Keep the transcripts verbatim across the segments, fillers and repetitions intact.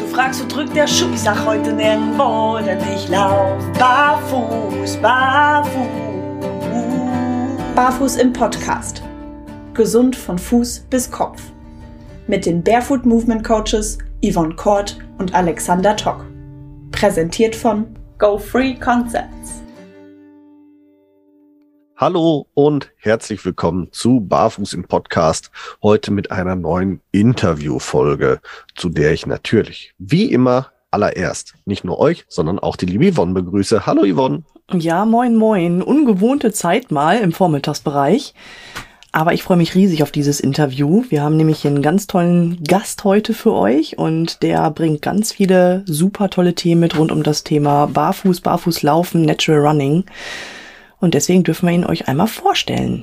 fragst, wo drückt der Schuh? Ich sag heute nirgendwo, denn ich lauf barfuß, barfuß. Barfuß im Podcast. Gesund von Fuß bis Kopf. Mit den Barefoot Movement Coaches Yvonne Kort und Alexander Tock. Präsentiert von Go Free Concepts. Hallo und herzlich willkommen zu Barfuß im Podcast. Heute mit einer neuen Interviewfolge, zu der ich natürlich, wie immer, allererst nicht nur euch, sondern auch die liebe Yvonne begrüße. Hallo Yvonne. Ja, moin moin. Ungewohnte Zeit mal im Vormittagsbereich. Aber ich freue mich riesig auf dieses Interview. Wir haben nämlich hier einen ganz tollen Gast heute für euch und der bringt ganz viele super tolle Themen mit rund um das Thema Barfuß, Barfußlaufen, Natural Running. Und deswegen dürfen wir ihn euch einmal vorstellen.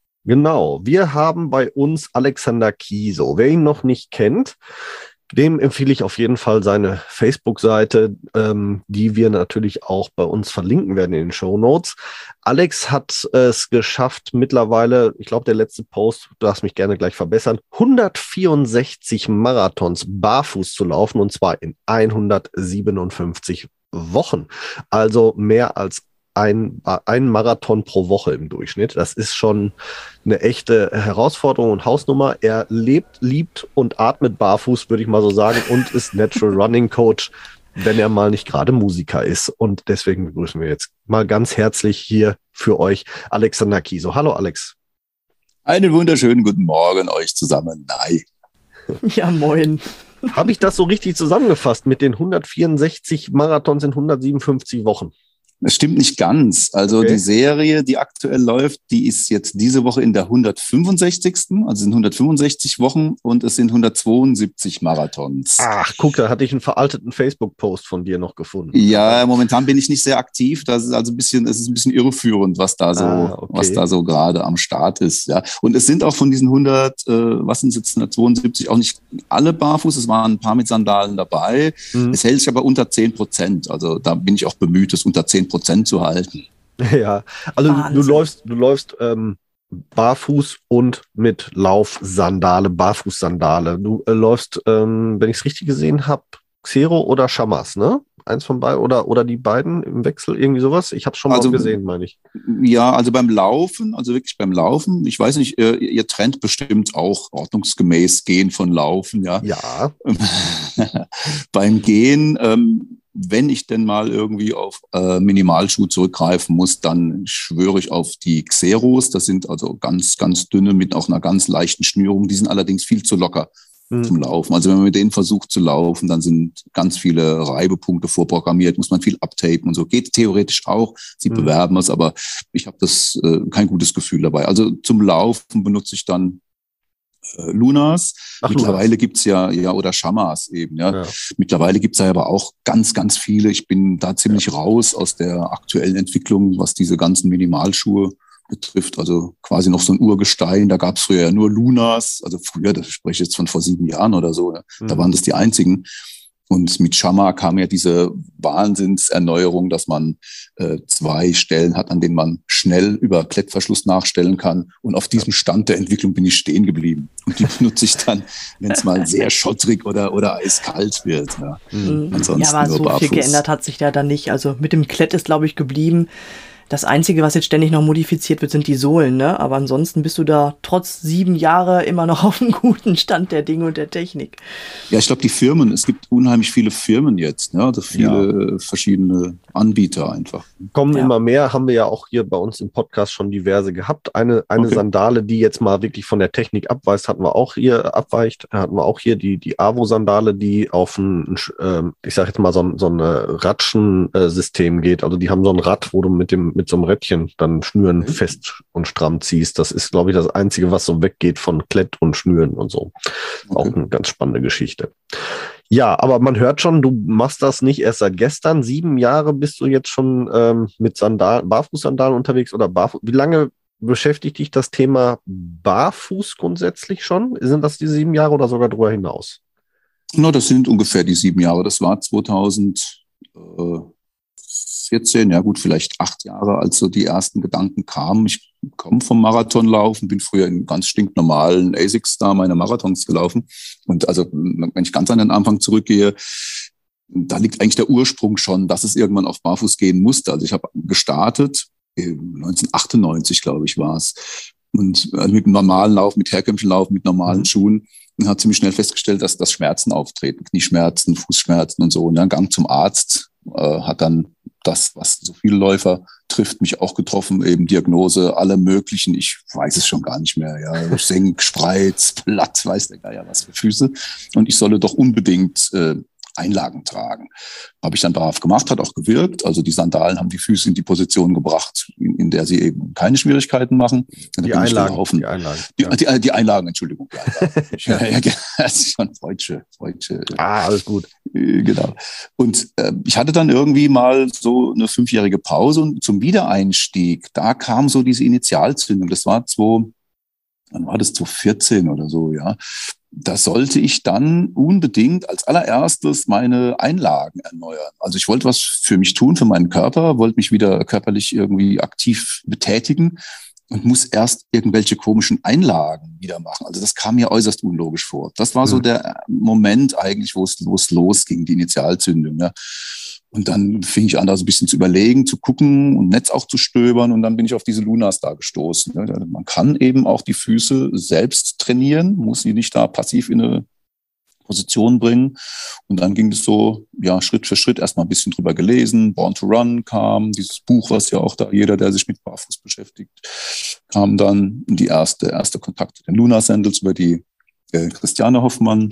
Genau, wir haben bei uns Alexander Kiesow. Wer ihn noch nicht kennt, dem empfehle ich auf jeden Fall seine Facebook-Seite, ähm, die wir natürlich auch bei uns verlinken werden in den Shownotes. Alex hat es geschafft mittlerweile, ich glaube der letzte Post, du darfst mich gerne gleich verbessern, hundertvierundsechzig Marathons barfuß zu laufen und zwar in hundertsiebenundfünfzig Wochen. Also mehr als Ein, ein Marathon pro Woche im Durchschnitt. Das ist schon eine echte Herausforderung und Hausnummer. Er lebt, liebt und atmet barfuß, würde ich mal so sagen, und ist Natural Running Coach, wenn er mal nicht gerade Musiker ist. Und deswegen begrüßen wir jetzt mal ganz herzlich hier für euch Alexander Kiesow. Hallo Alex. Einen wunderschönen guten Morgen euch zusammen. Nein. Ja, moin. Habe ich das so richtig zusammengefasst mit den hundertvierundsechzig Marathons in hundertsiebenundfünfzig Wochen? Das stimmt nicht ganz. Also okay. Die Serie, die aktuell läuft, die ist jetzt diese Woche in der hundertfünfundsechzigsten Also sind hundertfünfundsechzig Wochen und es sind hundertzweiundsiebzig Marathons. Ach, guck, da hatte ich einen veralteten Facebook-Post von dir noch gefunden. Ja, momentan bin ich nicht sehr aktiv. Das ist also ein bisschen, es ist ein bisschen irreführend, was da so, ah, okay. was da so gerade am Start ist. Ja, und es sind auch von diesen hundert, äh, was sind es jetzt, hundertzweiundsiebzig auch nicht alle barfuß. Es waren ein paar mit Sandalen dabei. Mhm. Es hält sich aber unter zehn Prozent Also da bin ich auch bemüht, es unter zehn Prozent zu halten. Ja, also du, du läufst, du läufst ähm, barfuß und mit Laufsandale, Barfußsandale. Du äh, läufst, ähm, wenn ich es richtig gesehen habe, Xero oder Chamas, ne? Eins von beiden oder, oder die beiden im Wechsel, irgendwie sowas? Ich habe es schon also, mal gesehen, meine ich. Ja, also beim Laufen, also wirklich beim Laufen, ich weiß nicht, ihr, ihr trennt bestimmt auch ordnungsgemäß Gehen von Laufen, ja. Ja. Beim Gehen, ähm, wenn ich denn mal irgendwie auf äh, Minimalschuh zurückgreifen muss, dann schwöre ich auf die Xeros. Das sind also ganz, ganz dünne mit auch einer ganz leichten Schnürung. Die sind allerdings viel zu locker mhm. zum Laufen. Also wenn man mit denen versucht zu laufen, dann sind ganz viele Reibepunkte vorprogrammiert, muss man viel abtapen und so. Geht theoretisch auch. Sie mhm. bewerben es, aber ich habe das äh, kein gutes Gefühl dabei. Also zum Laufen benutze ich dann Lunas. Ach, Mittlerweile Lunas. Gibt's ja, ja, oder Chamas eben, ja. ja. Mittlerweile gibt's ja aber auch ganz, ganz viele. Ich bin da ziemlich ja. raus aus der aktuellen Entwicklung, was diese ganzen Minimalschuhe betrifft. Also quasi noch so ein Urgestein. Da gab's früher ja nur Lunas. Also früher, das spreche ich jetzt von vor sieben Jahren oder so. Ja. Mhm. Da waren das die einzigen. Und mit Chama kam ja diese Wahnsinnserneuerung, dass man äh, zwei Stellen hat, an denen man schnell über Klettverschluss nachstellen kann. Und auf diesem Stand der Entwicklung bin ich stehen geblieben. Und die benutze ich dann, wenn es mal sehr schottrig oder, oder eiskalt wird. Ja, mhm. Ansonsten ja, aber so barfuß. Viel geändert hat sich da dann nicht. Also mit dem Klett ist, glaube ich, geblieben. Das Einzige, was jetzt ständig noch modifiziert wird, sind die Sohlen, ne? Aber ansonsten bist du da trotz sieben Jahre immer noch auf einem guten Stand der Dinge und der Technik. Ja, ich glaube, die Firmen, es gibt unheimlich viele Firmen jetzt, ne? Also viele ja. verschiedene Anbieter einfach. Kommen ja. immer mehr, haben wir ja auch hier bei uns im Podcast schon diverse gehabt. Eine, eine okay. Sandale, die jetzt mal wirklich von der Technik abweist, hatten wir auch hier, abweicht, hatten wir auch hier die, die Avo-Sandale, die auf ein, ähm, ich sag jetzt mal so ein, so ein Ratschen-System geht. Also die haben so ein Rad, wo du mit dem mit so einem Rädchen dann Schnüren okay. fest und stramm ziehst. Das ist, glaube ich, das Einzige, was so weggeht von Klett und Schnüren und so. Okay. Auch eine ganz spannende Geschichte. Ja, aber man hört schon, du machst das nicht erst seit gestern. Sieben Jahre bist du jetzt schon ähm, mit Sandalen, Barfußsandalen unterwegs oder Barfuß. Wie lange beschäftigt dich das Thema Barfuß grundsätzlich schon? Sind das die sieben Jahre oder sogar darüber hinaus? No, das sind ungefähr die sieben Jahre. Das war zweitausend vierzehn, ja gut, vielleicht acht Jahre, als so die ersten Gedanken kamen. Ich komme vom Marathonlaufen, bin früher in ganz stinknormalen A S I Cs da meine Marathons gelaufen. Und also, wenn ich ganz an den Anfang zurückgehe, da liegt eigentlich der Ursprung schon, dass es irgendwann auf Barfuß gehen musste. Also ich habe gestartet, neunzehnhundertachtundneunzig, glaube ich, war es. Und also mit normalen Lauf, mit herkömmlichen Lauf, mit normalen mhm. Schuhen. Und hat ziemlich schnell festgestellt, dass, dass Schmerzen auftreten, Knieschmerzen, Fußschmerzen und so. Und dann Gang zum Arzt, äh, hat dann das, was so viele Läufer trifft, mich auch getroffen, eben Diagnose, alle möglichen, ich weiß es schon gar nicht mehr, ja, Senk, Spreiz, Platt, weiß der Geier was für Füße. Und ich solle doch unbedingt äh, Einlagen tragen. Habe ich dann brav gemacht, hat auch gewirkt. Also die Sandalen haben die Füße in die Position gebracht, in, in der sie eben keine Schwierigkeiten machen. Dann die, bin Einlagen, ich die Einlagen. Die, ja. die, die Einlagen, Entschuldigung. Die Einlagen. ja, ja, das ist schon Freudsche. Freudsche. Ah, alles gut. Genau. Und äh, ich hatte dann irgendwie mal so eine fünfjährige Pause und zum Wiedereinstieg, da kam so diese Initialzündung. Das war zwei, wann war das, zwanzig vierzehn oder so, ja. Da sollte ich dann unbedingt als allererstes meine Einlagen erneuern. Also ich wollte was für mich tun, für meinen Körper, wollte mich wieder körperlich irgendwie aktiv betätigen und muss erst irgendwelche komischen Einlagen wieder machen. Also das kam mir äußerst unlogisch vor. Das war so mhm. der Moment eigentlich, wo es, wo es losging, die Initialzündung. Ja. Und dann fing ich an, da so ein bisschen zu überlegen, zu gucken und Netz auch zu stöbern. Und dann bin ich auf diese Lunas da gestoßen. Man kann eben auch die Füße selbst trainieren, muss sie nicht da passiv in eine Position bringen. Und dann ging es so, ja, Schritt für Schritt erstmal ein bisschen drüber gelesen. Born to Run kam, dieses Buch, was ja auch da jeder, der sich mit Barfuß beschäftigt, kam dann die erste, erste Kontakt zu den Luna Sandals über die äh, Christiane Hoffmann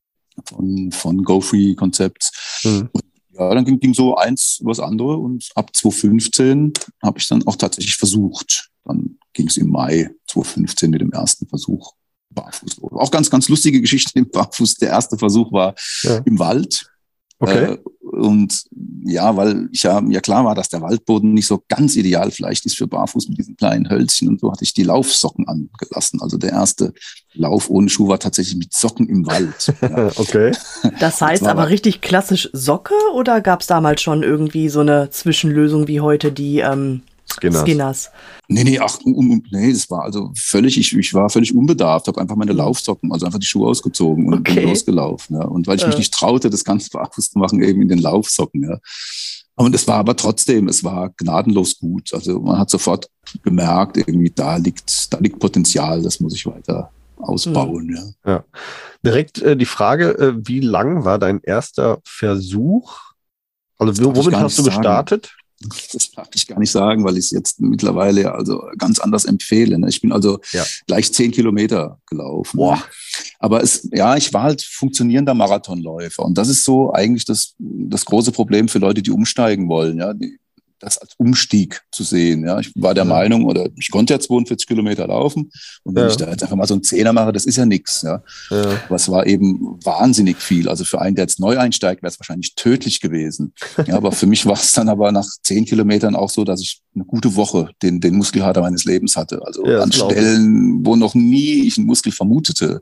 von, von Go Free Concepts. Mhm. Und ja, dann ging, ging so eins über das andere und ab zwanzig fünfzehn habe ich dann auch tatsächlich versucht. Dann ging es im Mai zwanzig fünfzehn mit dem ersten Versuch barfuß los. Auch ganz, ganz lustige Geschichte im Barfuß. Der erste Versuch war ja. im Wald. Okay. Äh, und ja, weil ich ja, ja klar war, dass der Waldboden nicht so ganz ideal vielleicht ist für Barfuß mit diesen kleinen Hölzchen und so hatte ich die Laufsocken angelassen. Also der erste Lauf ohne Schuh war tatsächlich mit Socken im Wald. Ja. Okay. Das heißt das aber richtig klassisch Socke oder gab es damals schon irgendwie so eine Zwischenlösung wie heute die ähm, Skinners. Skinners? Nee, nee, ach, um, nee, das war also völlig, ich, ich war völlig unbedarft, habe einfach meine Laufsocken, also einfach die Schuhe ausgezogen und okay. bin losgelaufen. Ja. Und weil ich äh. mich nicht traute, das ganz barfuß zu machen, eben in den Laufsocken. Ja. Und es war aber trotzdem, es war gnadenlos gut. Also man hat sofort gemerkt, irgendwie da liegt, da liegt Potenzial, das muss ich weiter ausbauen. Mhm. Ja. Ja. Direkt äh, die Frage, äh, wie lang war dein erster Versuch? Also womit hast du gestartet? Sagen. Das darf ich gar nicht sagen, weil ich es jetzt mittlerweile also ganz anders empfehle. Ich bin also ja. gleich zehn Kilometer gelaufen. Boah. Aber es, ja, ich war halt funktionierender Marathonläufer. Und das ist so eigentlich das, das große Problem für Leute, die umsteigen wollen. Ja, die, das als Umstieg zu sehen. Ja, ich war der ja. Meinung, oder ich konnte ja zweiundvierzig Kilometer laufen. Und wenn ja. ich da jetzt einfach mal so einen Zehner mache, das ist ja nichts. Ja. Ja. Aber es war eben wahnsinnig viel. Also für einen, der jetzt neu einsteigt, wäre es wahrscheinlich tödlich gewesen. Ja, aber für mich war es dann aber nach zehn Kilometern auch so, dass ich eine gute Woche den, den Muskelkater meines Lebens hatte. Also ja, an Stellen, wo noch nie ich einen Muskel vermutete.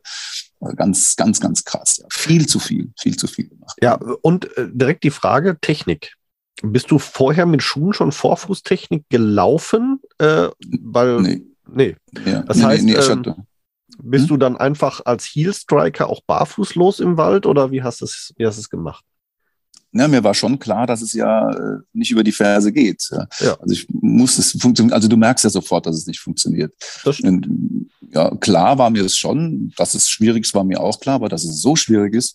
Ganz, ganz, ganz krass. Ja. Viel zu viel, viel zu viel gemacht. Ja, und äh, direkt die Frage Technik. Bist du vorher mit Schuhen schon Vorfußtechnik gelaufen? Äh, weil, nee. Nee. Ja. Das nee, heißt, nee, nee, ähm, bist hm? du dann einfach als Heel-Striker auch barfuß los im Wald oder wie hast du es, wie hast du es gemacht? Ja, mir war schon klar, dass es ja äh, nicht über die Ferse geht. Ja. Ja. Also ich muss es funktionieren. Also du merkst ja sofort, dass es nicht funktioniert. Das stimmt. Und, ja, klar war mir es schon, dass es schwierig ist, war mir auch klar, aber dass es so schwierig ist,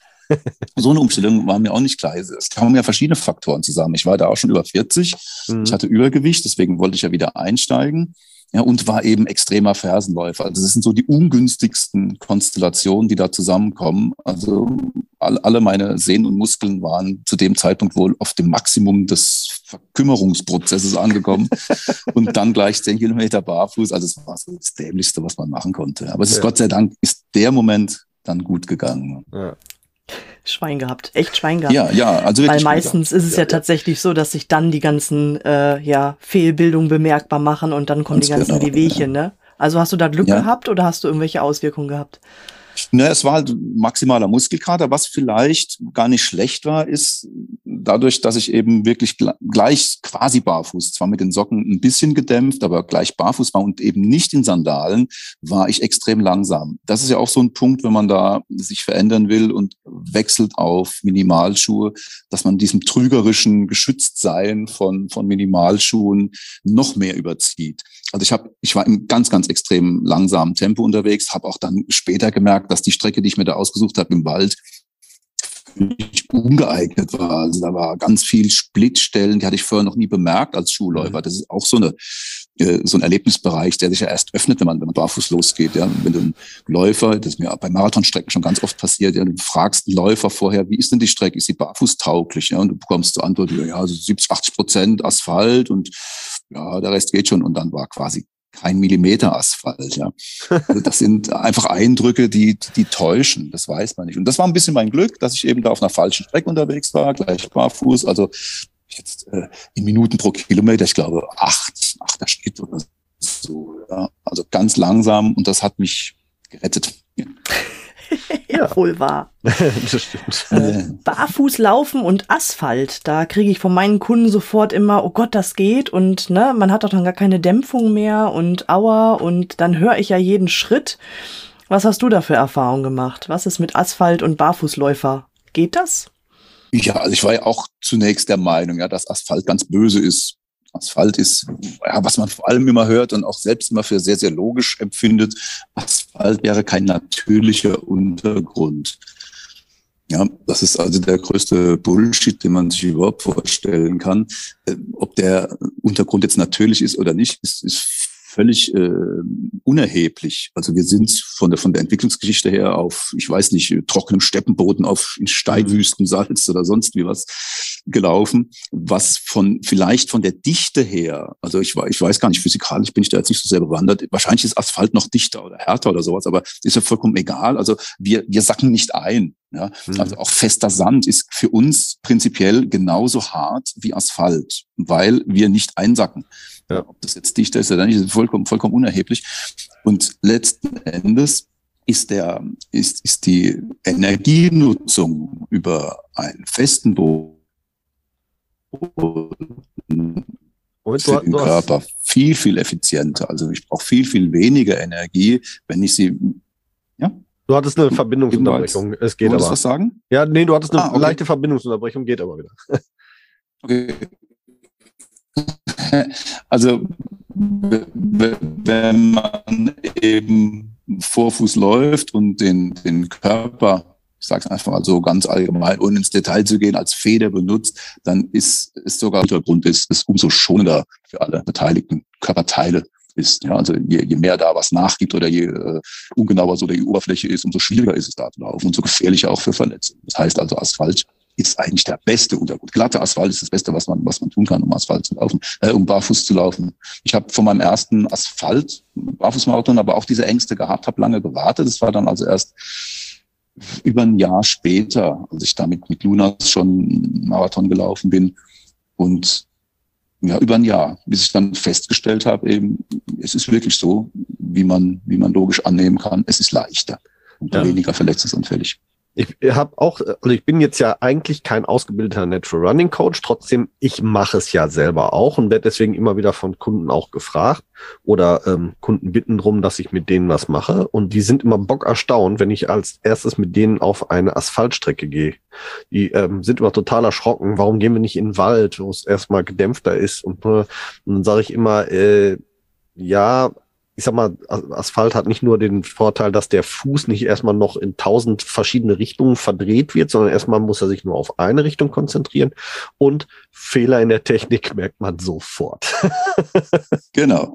so eine Umstellung war mir auch nicht klar. Es kamen ja verschiedene Faktoren zusammen. Ich war da auch schon über vierzig. Mhm. Ich hatte Übergewicht, deswegen wollte ich ja wieder einsteigen. Ja, und war eben extremer Fersenläufer. Also das sind so die ungünstigsten Konstellationen, die da zusammenkommen. Also alle meine Sehnen und Muskeln waren zu dem Zeitpunkt wohl auf dem Maximum des Verkümmerungsprozesses angekommen. Und dann gleich zehn Kilometer barfuß. Also es war so das Dämlichste, was man machen konnte. Aber es ist ja. Gott sei Dank ist der Moment dann gut gegangen. Ja. Schwein gehabt, echt Schwein gehabt. Ja, ja, also weil meistens ist es ja, ja tatsächlich so, dass sich dann die ganzen äh, ja, Fehlbildungen bemerkbar machen und dann kommen Ganz die ganzen genau, Wehwehchen, ja. ne? Also hast du da Glück ja. gehabt oder hast du irgendwelche Auswirkungen gehabt? Ne, es war halt maximaler Muskelkater. Was vielleicht gar nicht schlecht war, ist, dadurch, dass ich eben wirklich gleich quasi barfuß, zwar mit den Socken ein bisschen gedämpft, aber gleich barfuß war und eben nicht in Sandalen, war ich extrem langsam. Das ist ja auch so ein Punkt, wenn man da sich verändern will und wechselt auf Minimalschuhe, dass man diesem trügerischen Geschütztsein von, von Minimalschuhen noch mehr überzieht. Also ich habe, ich war im ganz, ganz extrem langsamen Tempo unterwegs, habe auch dann später gemerkt, dass die Strecke, die ich mir da ausgesucht habe im Wald, nicht ungeeignet war. Also da war ganz viel Splitstellen, die hatte ich vorher noch nie bemerkt als Schuhläufer. Das ist auch so eine so ein Erlebnisbereich, der sich ja erst öffnet, wenn man, wenn man barfuß losgeht. Ja. Wenn du einen Läufer, das ist mir bei Marathonstrecken schon ganz oft passiert, ja, du fragst einen Läufer vorher, wie ist denn die Strecke, ist sie barfußtauglich? Ja, und du bekommst zur Antwort, ja, also siebzig, achtzig Prozent Asphalt und ja, der Rest geht schon. Und dann war quasi kein Millimeter Asphalt, ja. Also das sind einfach Eindrücke, die, die täuschen. Das weiß man nicht. Und das war ein bisschen mein Glück, dass ich eben da auf einer falschen Strecke unterwegs war, gleich barfuß. Also jetzt äh, in Minuten pro Kilometer, ich glaube acht, achter Schnitt oder so. Ja. Also ganz langsam und das hat mich gerettet. Ja. Ja, wohl wahr. Das stimmt. Äh, Barfuß laufen und Asphalt, da kriege ich von meinen Kunden sofort immer, oh Gott, das geht und ne, man hat doch dann gar keine Dämpfung mehr und aua und dann höre ich ja jeden Schritt. Was hast du da für Erfahrungen gemacht? Was ist mit Asphalt und Barfußläufer? Geht das? Ja, also ich war ja auch zunächst der Meinung, ja, dass Asphalt ganz böse ist. Asphalt ist, ja, was man vor allem immer hört und auch selbst immer für sehr, sehr logisch empfindet. Asphalt wäre kein natürlicher Untergrund. Ja, das ist also der größte Bullshit, den man sich überhaupt vorstellen kann. Ob der Untergrund jetzt natürlich ist oder nicht, ist, ist völlig äh, unerheblich. Also wir sind von der von der Entwicklungsgeschichte her auf, ich weiß nicht, trockenem Steppenboden, auf in Steinwüsten, Salz oder sonst wie was gelaufen, was von vielleicht von der Dichte her, also ich, ich weiß gar nicht, physikalisch bin ich da jetzt nicht so sehr bewandert, wahrscheinlich ist Asphalt noch dichter oder härter oder sowas, aber ist ja vollkommen egal. Also wir wir sacken nicht ein. Ja, mhm. Also auch fester Sand ist für uns prinzipiell genauso hart wie Asphalt, weil wir nicht einsacken. Ja. Ob das jetzt dichter ist oder nicht, ist vollkommen, vollkommen unerheblich. Und letzten Endes ist der, ist, ist die Energienutzung über einen festen Boden Und für den Körper viel, viel effizienter. Also ich brauche viel, viel weniger Energie, wenn ich sie, ja. Du hattest eine Verbindungsunterbrechung. Es geht aber. Du was sagen? Ja, nee, du hattest eine ah, okay. leichte Verbindungsunterbrechung, geht aber wieder. Okay. Also, wenn man eben Vorfuß läuft und den, den Körper, ich sage es einfach mal so ganz allgemein, ohne ins Detail zu gehen, als Feder benutzt, dann ist es sogar Untergrund ist, ist umso schonender für alle beteiligten Körperteile ist. Ja, also je, je mehr da was nachgibt oder je äh, ungenauer so die Oberfläche ist, umso schwieriger ist es da zu laufen und so gefährlicher auch für Verletzungen. Das heißt also, Asphalt ist eigentlich der beste Untergrund. Glatter Asphalt ist das Beste, was man was man tun kann, um Asphalt zu laufen, äh, um barfuß zu laufen. Ich habe von meinem ersten Asphalt Barfußmarathon aber auch diese Ängste gehabt, habe lange gewartet. Das war dann also erst über ein Jahr später, als ich damit mit Lunas schon Marathon gelaufen bin und ja, über ein Jahr, bis ich dann festgestellt habe, eben, es ist wirklich so, wie man, wie man logisch annehmen kann, es ist leichter und ja. weniger verletzungsanfällig. Ich habe auch, also ich bin jetzt ja eigentlich kein ausgebildeter Natural Running Coach, trotzdem, ich mache es ja selber auch und werde deswegen immer wieder von Kunden auch gefragt oder ähm, Kunden bitten drum, dass ich mit denen was mache und die sind immer bockerstaunt, wenn ich als erstes mit denen auf eine Asphaltstrecke gehe. Die ähm, sind immer total erschrocken, warum gehen wir nicht in den Wald, wo es erstmal gedämpfter ist und, äh, und dann sage ich immer, äh, ja, ich sag mal, Asphalt hat nicht nur den Vorteil, dass der Fuß nicht erstmal noch in tausend verschiedene Richtungen verdreht wird, sondern erstmal muss er sich nur auf eine Richtung konzentrieren und Fehler in der Technik merkt man sofort. Genau.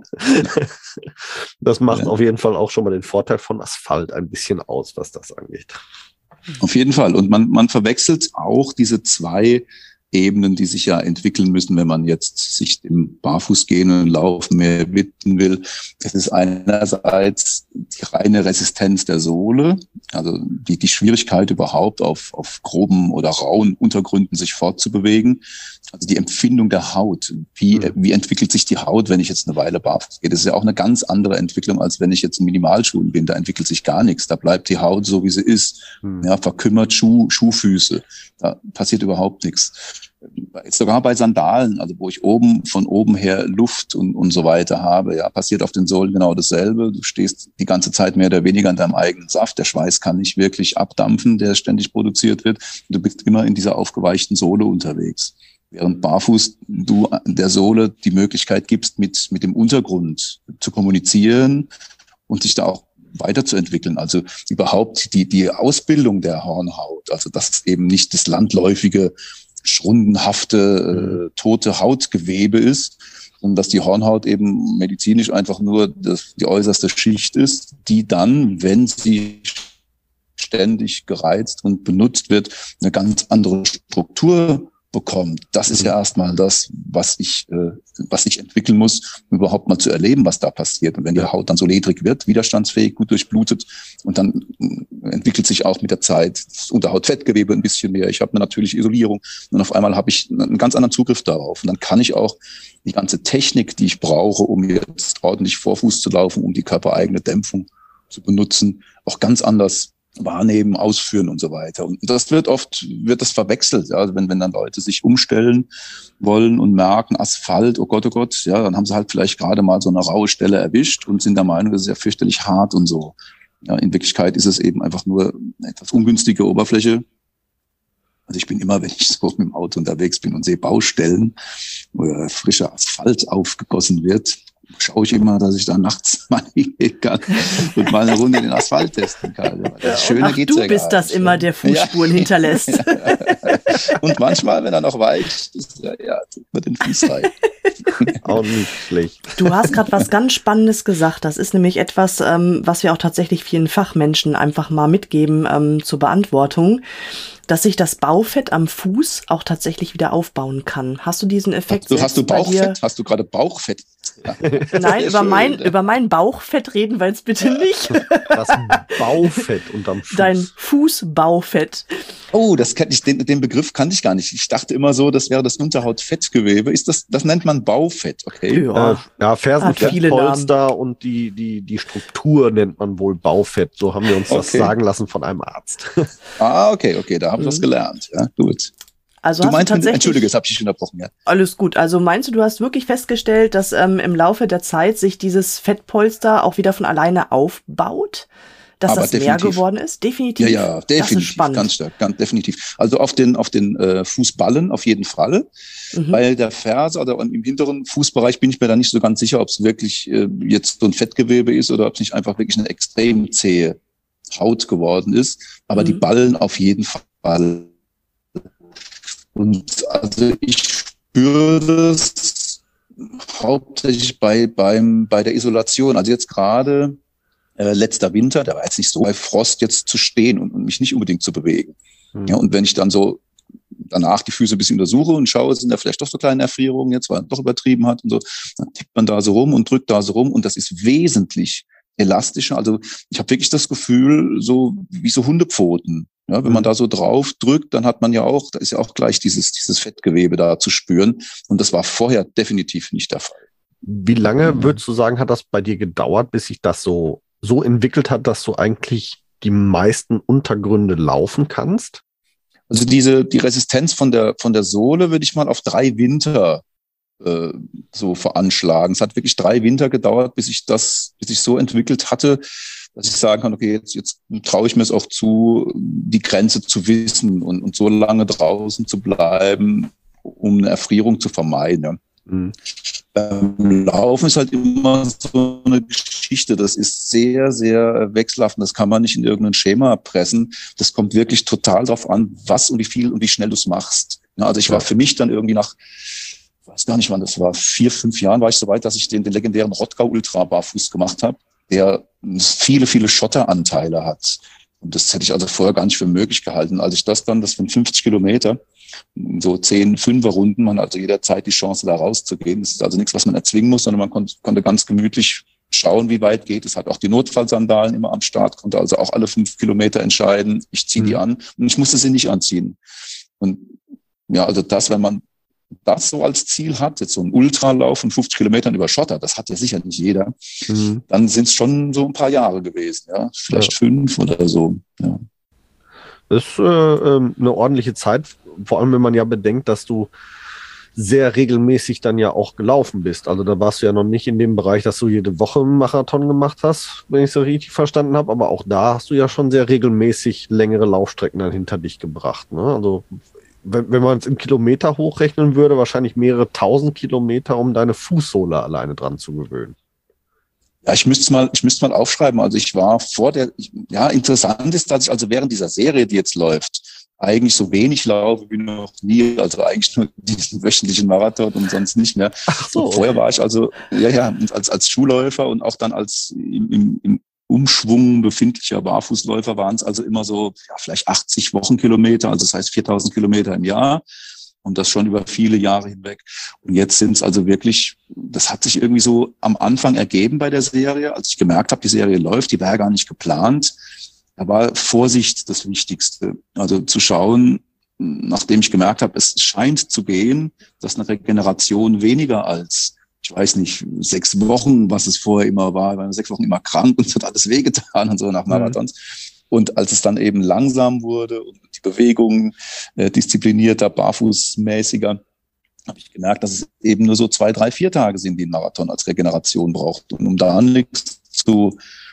Das macht ja. auf jeden Fall auch schon mal den Vorteil von Asphalt ein bisschen aus, was das angeht. Auf jeden Fall. Und man, man verwechselt auch diese zwei Ebenen, die sich ja entwickeln müssen, wenn man jetzt sich dem Barfußgehen und Laufen mehr widmen will. Es ist einerseits die reine Resistenz der Sohle, also die, die Schwierigkeit überhaupt auf, auf groben oder rauen Untergründen sich fortzubewegen. Also die Empfindung der Haut. Wie, mhm. wie entwickelt sich die Haut, wenn ich jetzt eine Weile barfuß gehe? Das ist ja auch eine ganz andere Entwicklung, als wenn ich jetzt in Minimalschuhen bin. Da entwickelt sich gar nichts. Da bleibt die Haut so, wie sie ist. Mhm. Ja, verkümmert Schuh, Schuhfüße. Da passiert überhaupt nichts. sogar bei Sandalen, also wo ich oben von oben her Luft und, und so weiter habe, ja, passiert auf den Sohlen genau dasselbe. Du stehst die ganze Zeit mehr oder weniger in deinem eigenen Saft. Der Schweiß kann nicht wirklich abdampfen, der ständig produziert wird. Du bist immer in dieser aufgeweichten Sohle unterwegs. Während barfuß du der Sohle die Möglichkeit gibst, mit, mit dem Untergrund zu kommunizieren und sich da auch weiterzuentwickeln. Also überhaupt die, die Ausbildung der Hornhaut, also dass es eben nicht das landläufige, schrundenhafte, äh, tote Hautgewebe ist, und dass die Hornhaut eben medizinisch einfach nur das, die äußerste Schicht ist, die dann, wenn sie ständig gereizt und benutzt wird, eine ganz andere Struktur bekommt. Das ist ja erstmal das, was ich, äh, was ich entwickeln muss, um überhaupt mal zu erleben, was da passiert. Und wenn die Haut dann so ledrig wird, widerstandsfähig, gut durchblutet, und dann äh, entwickelt sich auch mit der Zeit das Unterhautfettgewebe ein bisschen mehr. Ich habe eine natürliche Isolierung und auf einmal habe ich einen ganz anderen Zugriff darauf. Und dann kann ich auch die ganze Technik, die ich brauche, um jetzt ordentlich Vorfuß zu laufen, um die körpereigene Dämpfung zu benutzen, auch ganz anders wahrnehmen, ausführen und so weiter. Und das wird oft, wird das verwechselt, ja, wenn, wenn dann Leute sich umstellen wollen und merken, Asphalt, oh Gott, oh Gott, ja, dann haben sie halt vielleicht gerade mal so eine raue Stelle erwischt und sind der Meinung, das ist ja fürchterlich hart und so. Ja, in Wirklichkeit ist es eben einfach nur eine etwas ungünstige Oberfläche. Also ich bin immer, wenn ich so mit dem Auto unterwegs bin und sehe Baustellen, wo frischer Asphalt aufgegossen wird, schaue ich immer, dass ich da nachts mal hingehen kann und mal eine Runde den Asphalt testen kann. Das Schöne Ach, geht's du ja bist gar das nicht, immer, ja. der Fußspuren Ja. hinterlässt. Und manchmal, wenn er noch weicht, ist ja, ja, tut man den Fuß rein. Auch nicht schlecht. Du hast gerade was ganz Spannendes gesagt. Das ist nämlich etwas, ähm, was wir auch tatsächlich vielen Fachmenschen einfach mal mitgeben ähm, zur Beantwortung, dass sich das Baufett am Fuß auch tatsächlich wieder aufbauen kann. Hast du diesen Effekt? Hast du, hast du bei dir? Bauchfett? Hast du gerade Bauchfett? Ja. Nein, über schön, mein, ja. über mein Bauchfett reden wir jetzt bitte nicht. Das Baufett unterm Fuß. Dein Fußbaufett. Oh, das kenn ich, den, den Begriff kannte ich gar nicht. Ich dachte immer so, das wäre das Unterhautfettgewebe. Ist das, das nennt man Baufett, okay? Ja. Äh, ja, viele Fersenfettpolster und die, die, die Struktur nennt man wohl Baufett. So haben wir uns das Okay. sagen lassen von einem Arzt. Ah, okay, okay, da habe ich was Mhm. gelernt. Ja, gut. Also Du hast meinst, du tatsächlich, entschuldige, jetzt habe ich dich unterbrochen. Ja. alles gut. Also meinst du, du hast wirklich festgestellt, dass ähm, im Laufe der Zeit sich dieses Fettpolster auch wieder von alleine aufbaut? Dass Aber das mehr definitiv. geworden ist? Definitiv. Ja, ja, Das ist definitiv, spannend. ganz stark, ganz definitiv. Also auf den, auf den äh, Fußballen auf jeden Fall. Mhm. Weil der Ferse oder im hinteren Fußbereich bin ich mir da nicht so ganz sicher, ob es wirklich äh, jetzt so ein Fettgewebe ist oder ob es nicht einfach wirklich eine extrem zähe Haut geworden ist. Aber Mhm. die Ballen auf jeden Fall. Und also ich spüre das hauptsächlich bei, beim, bei der Isolation. Also jetzt gerade äh, letzter Winter, der war jetzt nicht so bei Frost jetzt zu stehen und, und mich nicht unbedingt zu bewegen. Hm. Ja, und wenn ich dann so danach die Füße ein bisschen untersuche und schaue, sind da vielleicht doch so kleine Erfrierungen jetzt, weil er doch übertrieben hat und so, dann tippt man da so rum und drückt da so rum und das ist wesentlich elastischer. Also ich habe wirklich das Gefühl, so wie so Hundepfoten. Ja, wenn man da so drauf drückt, dann hat man ja auch, da ist ja auch gleich dieses, dieses Fettgewebe da zu spüren. Und das war vorher definitiv nicht der Fall. Wie lange, würdest du sagen, hat das bei dir gedauert, bis sich das so, so entwickelt hat, dass du eigentlich die meisten Untergründe laufen kannst? Also diese, die Resistenz von der, von der Sohle würde ich mal auf drei Winter äh, so veranschlagen. Es hat wirklich drei Winter gedauert, bis ich das, bis ich so entwickelt hatte, dass ich sagen kann, okay, jetzt, jetzt traue ich mir es auch zu, die Grenze zu wissen und, und so lange draußen zu bleiben, um eine Erfrierung zu vermeiden. Ja. Mhm. Ähm, Laufen ist halt immer so eine Geschichte. Das ist sehr, sehr wechselhaft. Und das kann man nicht in irgendein Schema pressen. Das kommt wirklich total drauf an, was und wie viel und wie schnell du es machst. Ja, also ich war für mich dann irgendwie nach, ich weiß gar nicht wann das war, vier, fünf Jahren war ich so weit, dass ich den, den legendären Rottgau Ultra barfuß gemacht habe, der viele, viele Schotteranteile hat. Und das hätte ich also vorher gar nicht für möglich gehalten. Als ich das dann, das sind fünfzig Kilometer, so zehn Fünferrunden, man hat also jederzeit die Chance, da rauszugehen. Das ist also nichts, was man erzwingen muss, sondern man konnte, konnte ganz gemütlich schauen, wie weit geht. Es hat auch die Notfallsandalen immer am Start, konnte also auch alle fünf Kilometer entscheiden, ich ziehe die Mhm. an und ich musste sie nicht anziehen. Und ja, also das, wenn man das so als Ziel hat, jetzt so ein Ultralauf von fünfzig Kilometern über Schotter, das hat ja sicher nicht jeder, Mhm. dann sind es schon so ein paar Jahre gewesen, ja, vielleicht Ja. fünf oder so. Ja. Das ist äh, ähm, eine ordentliche Zeit. vor allem, wenn man ja bedenkt, dass du sehr regelmäßig dann ja auch gelaufen bist. Also da warst du ja noch nicht in dem Bereich, dass du jede Woche einen Marathon gemacht hast, wenn ich es so richtig verstanden habe. Aber auch da hast du ja schon sehr regelmäßig längere Laufstrecken dann hinter dich gebracht. Ne? Also wenn, wenn man es in Kilometer hochrechnen würde, wahrscheinlich mehrere tausend Kilometer, um deine Fußsohle alleine dran zu gewöhnen. Ja, ich müsste mal, ich müsste mal aufschreiben. Also ich war vor der, ich, ja, interessant ist, dass ich also während dieser Serie, die jetzt läuft, eigentlich so wenig laufe wie noch nie, also eigentlich nur diesen wöchentlichen Marathon und sonst nicht mehr. Ach so. Und vorher war ich also, ja, ja, als, als Schulläufer und auch dann als im, im, im Umschwung befindlicher Barfußläufer waren es also immer so, ja, vielleicht achtzig Wochenkilometer, also das heißt viertausend Kilometer im Jahr und das schon über viele Jahre hinweg. Und jetzt sind es also wirklich, das hat sich irgendwie so am Anfang ergeben bei der Serie, als ich gemerkt habe, die Serie läuft, die war gar nicht geplant. Da war Vorsicht das Wichtigste. Also zu schauen, nachdem ich gemerkt habe, es scheint zu gehen, dass eine Regeneration weniger als, ich weiß nicht, sechs Wochen, was es vorher immer war, ich war sechs Wochen immer krank und es hat alles wehgetan und so nach Marathons. Mhm. Und als es dann eben langsam wurde und die Bewegung äh, disziplinierter, barfußmäßiger, habe ich gemerkt, dass es eben nur so zwei, drei, vier Tage sind, die ein Marathon als Regeneration braucht. Und um da nichts zu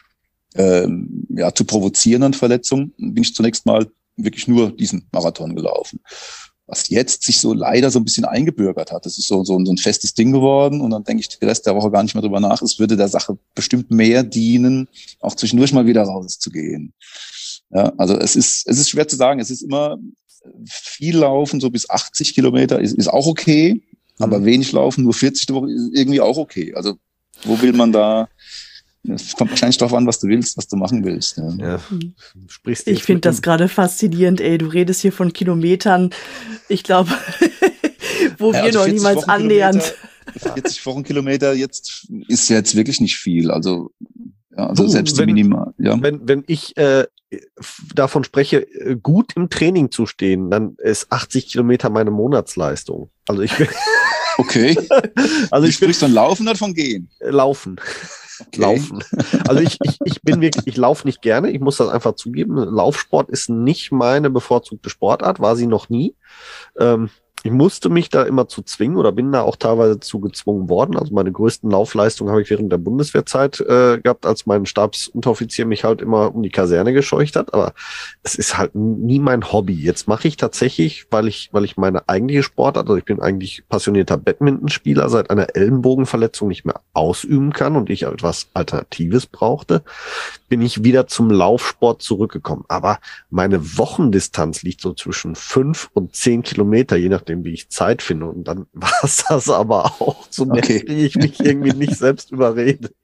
Ähm, ja, zu provozierenden Verletzungen bin ich zunächst mal wirklich nur diesen Marathon gelaufen. Was jetzt sich so leider so ein bisschen eingebürgert hat. Das ist so, so, so ein festes Ding geworden und dann denke ich den Rest der Woche gar nicht mehr drüber nach. Es würde der Sache bestimmt mehr dienen, auch zwischendurch mal wieder rauszugehen. Ja, also es ist, es ist schwer zu sagen. Es ist immer viel Laufen, so bis achtzig Kilometer ist, ist auch okay, mhm. aber wenig Laufen, nur vierzig die Woche ist irgendwie auch okay. Also wo will man da? Es kommt wahrscheinlich darauf an, was du willst, was du machen willst. Ja. Ja, sprichst ich finde das gerade faszinierend, ey. Du redest hier von Kilometern. Ich glaube, wo ja, wir also noch niemals annähernd. vierzig Wochenkilometer jetzt ist jetzt wirklich nicht viel. Also, ja, also du, selbst wenn, die Minimal. Ja. Wenn, wenn ich äh, davon spreche, gut im Training zu stehen, dann ist achtzig Kilometer meine Monatsleistung. Also ich bin okay. Also ich sprichst dann Laufen oder von Gehen? Laufen. Okay. Laufen. Also ich, ich, ich bin wirklich, ich laufe nicht gerne, ich muss das einfach zugeben. Laufsport ist nicht meine bevorzugte Sportart, war sie noch nie. Ähm, ich musste mich da immer zu zwingen oder bin da auch teilweise zu gezwungen worden. Also meine größten Laufleistungen habe ich während der Bundeswehrzeit äh, gehabt, als mein Stabsunteroffizier mich halt immer um die Kaserne gescheucht hat. Aber es ist halt nie mein Hobby. Jetzt mache ich tatsächlich, weil ich, weil ich meine eigentliche Sportart, also ich bin eigentlich passionierter Badmintonspieler, seit einer Ellenbogenverletzung nicht mehr ausüben kann und ich etwas Alternatives brauchte, bin ich wieder zum Laufsport zurückgekommen. Aber meine Wochendistanz liegt so zwischen fünf und zehn Kilometer, je nachdem, wie ich Zeit finde. Und dann war es das aber auch. So mehr okay. kriege ich mich irgendwie nicht selbst überredet.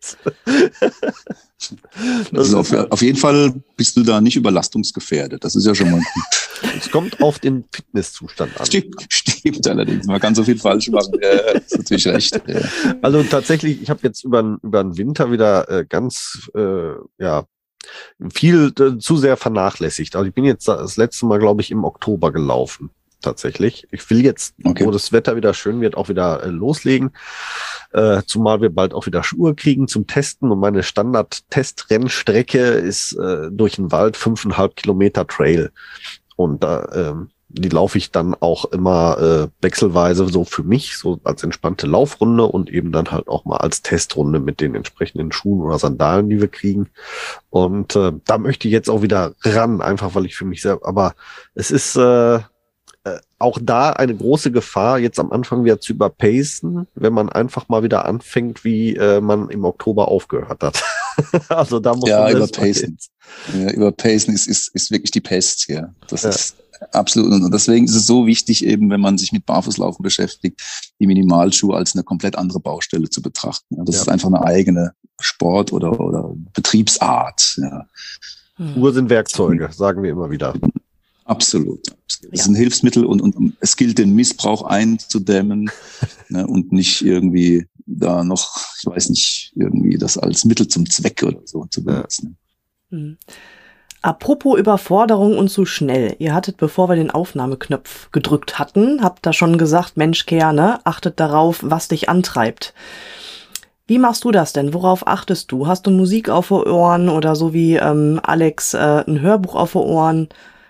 Also auf, auf jeden Fall bist du da nicht überlastungsgefährdet. Das ist ja schon mal gut. Es kommt auf den Fitnesszustand an. Stimmt, stimmt allerdings. Man kann so viel falsch machen. Ja, das ist natürlich recht. Ja. Also tatsächlich, ich habe jetzt über, über den Winter wieder äh, ganz, äh, ja, viel äh, zu sehr vernachlässigt. Also ich bin jetzt das letzte Mal, glaube ich, im Oktober gelaufen. Tatsächlich. Ich will jetzt, okay. wo das Wetter wieder schön wird, auch wieder äh, loslegen. Äh, zumal wir bald auch wieder Schuhe kriegen zum Testen. Und meine Standard-Testrennstrecke ist äh, durch den Wald fünfeinhalb Kilometer Trail. Und da, ähm, die laufe ich dann auch immer äh, wechselweise so für mich, so als entspannte Laufrunde und eben dann halt auch mal als Testrunde mit den entsprechenden Schuhen oder Sandalen, die wir kriegen. Und äh, da möchte ich jetzt auch wieder ran, einfach weil ich für mich selbst, aber es ist äh, auch da eine große Gefahr, jetzt am Anfang wieder zu überpacen, wenn man einfach mal wieder anfängt, wie äh, man im Oktober aufgehört hat. Also da muss ja, man überpacen. Ja, überpacen ist, ist, ist wirklich die Pest, ja. Das ja. ist absolut. Und deswegen ist es so wichtig, eben, wenn man sich mit Barfußlaufen beschäftigt, die Minimalschuhe als eine komplett andere Baustelle zu betrachten. Ja, das ja. ist einfach eine eigene Sport- oder, oder Betriebsart. Ja. Uhr sind Werkzeuge, sagen wir immer wieder. Absolut. Es ist ein Hilfsmittel und, und es gilt, den Missbrauch einzudämmen ne, und nicht irgendwie da noch, ich weiß nicht, irgendwie das als Mittel zum Zweck oder so zu benutzen. Ja. Hm. Apropos Überforderung und zu schnell. Ihr hattet, bevor wir den Aufnahmeknopf gedrückt hatten, habt da schon gesagt, Mensch, Kea, ne, achtet darauf, was dich antreibt. Wie machst du das denn? Worauf achtest du? Hast du Musik auf den Ohren oder so wie ähm, Alex äh, ein Hörbuch auf den Ohren?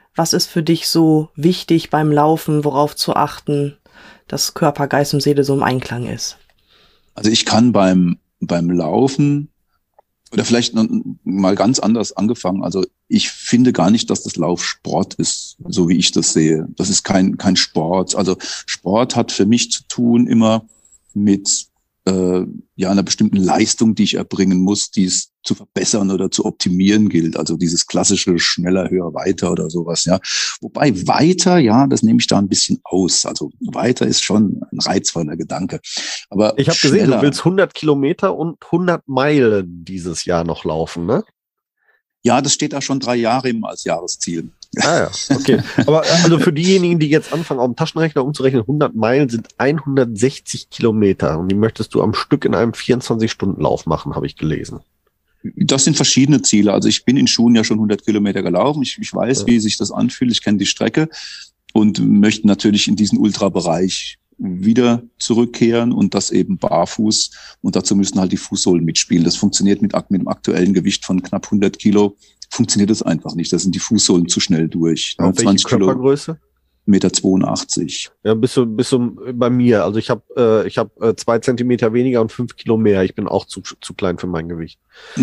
Was ist für dich so wichtig beim Laufen, worauf zu achten, dass Körper, Geist und Seele so im Einklang ist? Also ich kann beim, beim Laufen oder vielleicht noch mal ganz anders angefangen. Also ich finde gar nicht, dass das Laufsport ist, so wie ich das sehe. Das ist kein, kein Sport. Also Sport hat für mich zu tun immer mit äh, ja einer bestimmten Leistung, die ich erbringen muss, die es zu verbessern oder zu optimieren gilt. Also dieses klassische schneller, höher, weiter oder sowas. Ja, wobei weiter, ja, das nehme ich da ein bisschen aus. Also weiter ist schon ein reizvoller Gedanke. Aber ich habe gesehen, du willst hundert Kilometer und hundert Meilen dieses Jahr noch laufen, ne? Ja, das steht da schon drei Jahre immer als Jahresziel. Ah ja, okay. Aber also für diejenigen, die jetzt anfangen, auf dem Taschenrechner umzurechnen, hundert Meilen sind hundertsechzig Kilometer und die möchtest du am Stück in einem vierundzwanzig-Stunden-Lauf machen, habe ich gelesen. Das sind verschiedene Ziele. Also ich bin in Schuhen ja schon hundert Kilometer gelaufen. Ich, ich weiß, ja, wie sich das anfühlt. Ich kenne die Strecke und möchte natürlich in diesen Ultrabereich wieder zurückkehren und das eben barfuß. Und dazu müssen halt die Fußsohlen mitspielen. Das funktioniert mit, mit dem aktuellen Gewicht von knapp hundert Kilo. Funktioniert das einfach nicht. Da sind die Fußsohlen zu schnell durch. Ja, welche Körpergröße? eins Komma zweiundachtzig Meter. Ja, bist du, bist du bei mir. Also ich habe äh, ich hab, äh, zwei Zentimeter weniger und fünf Kilo mehr. Ich bin auch zu, zu klein für mein Gewicht.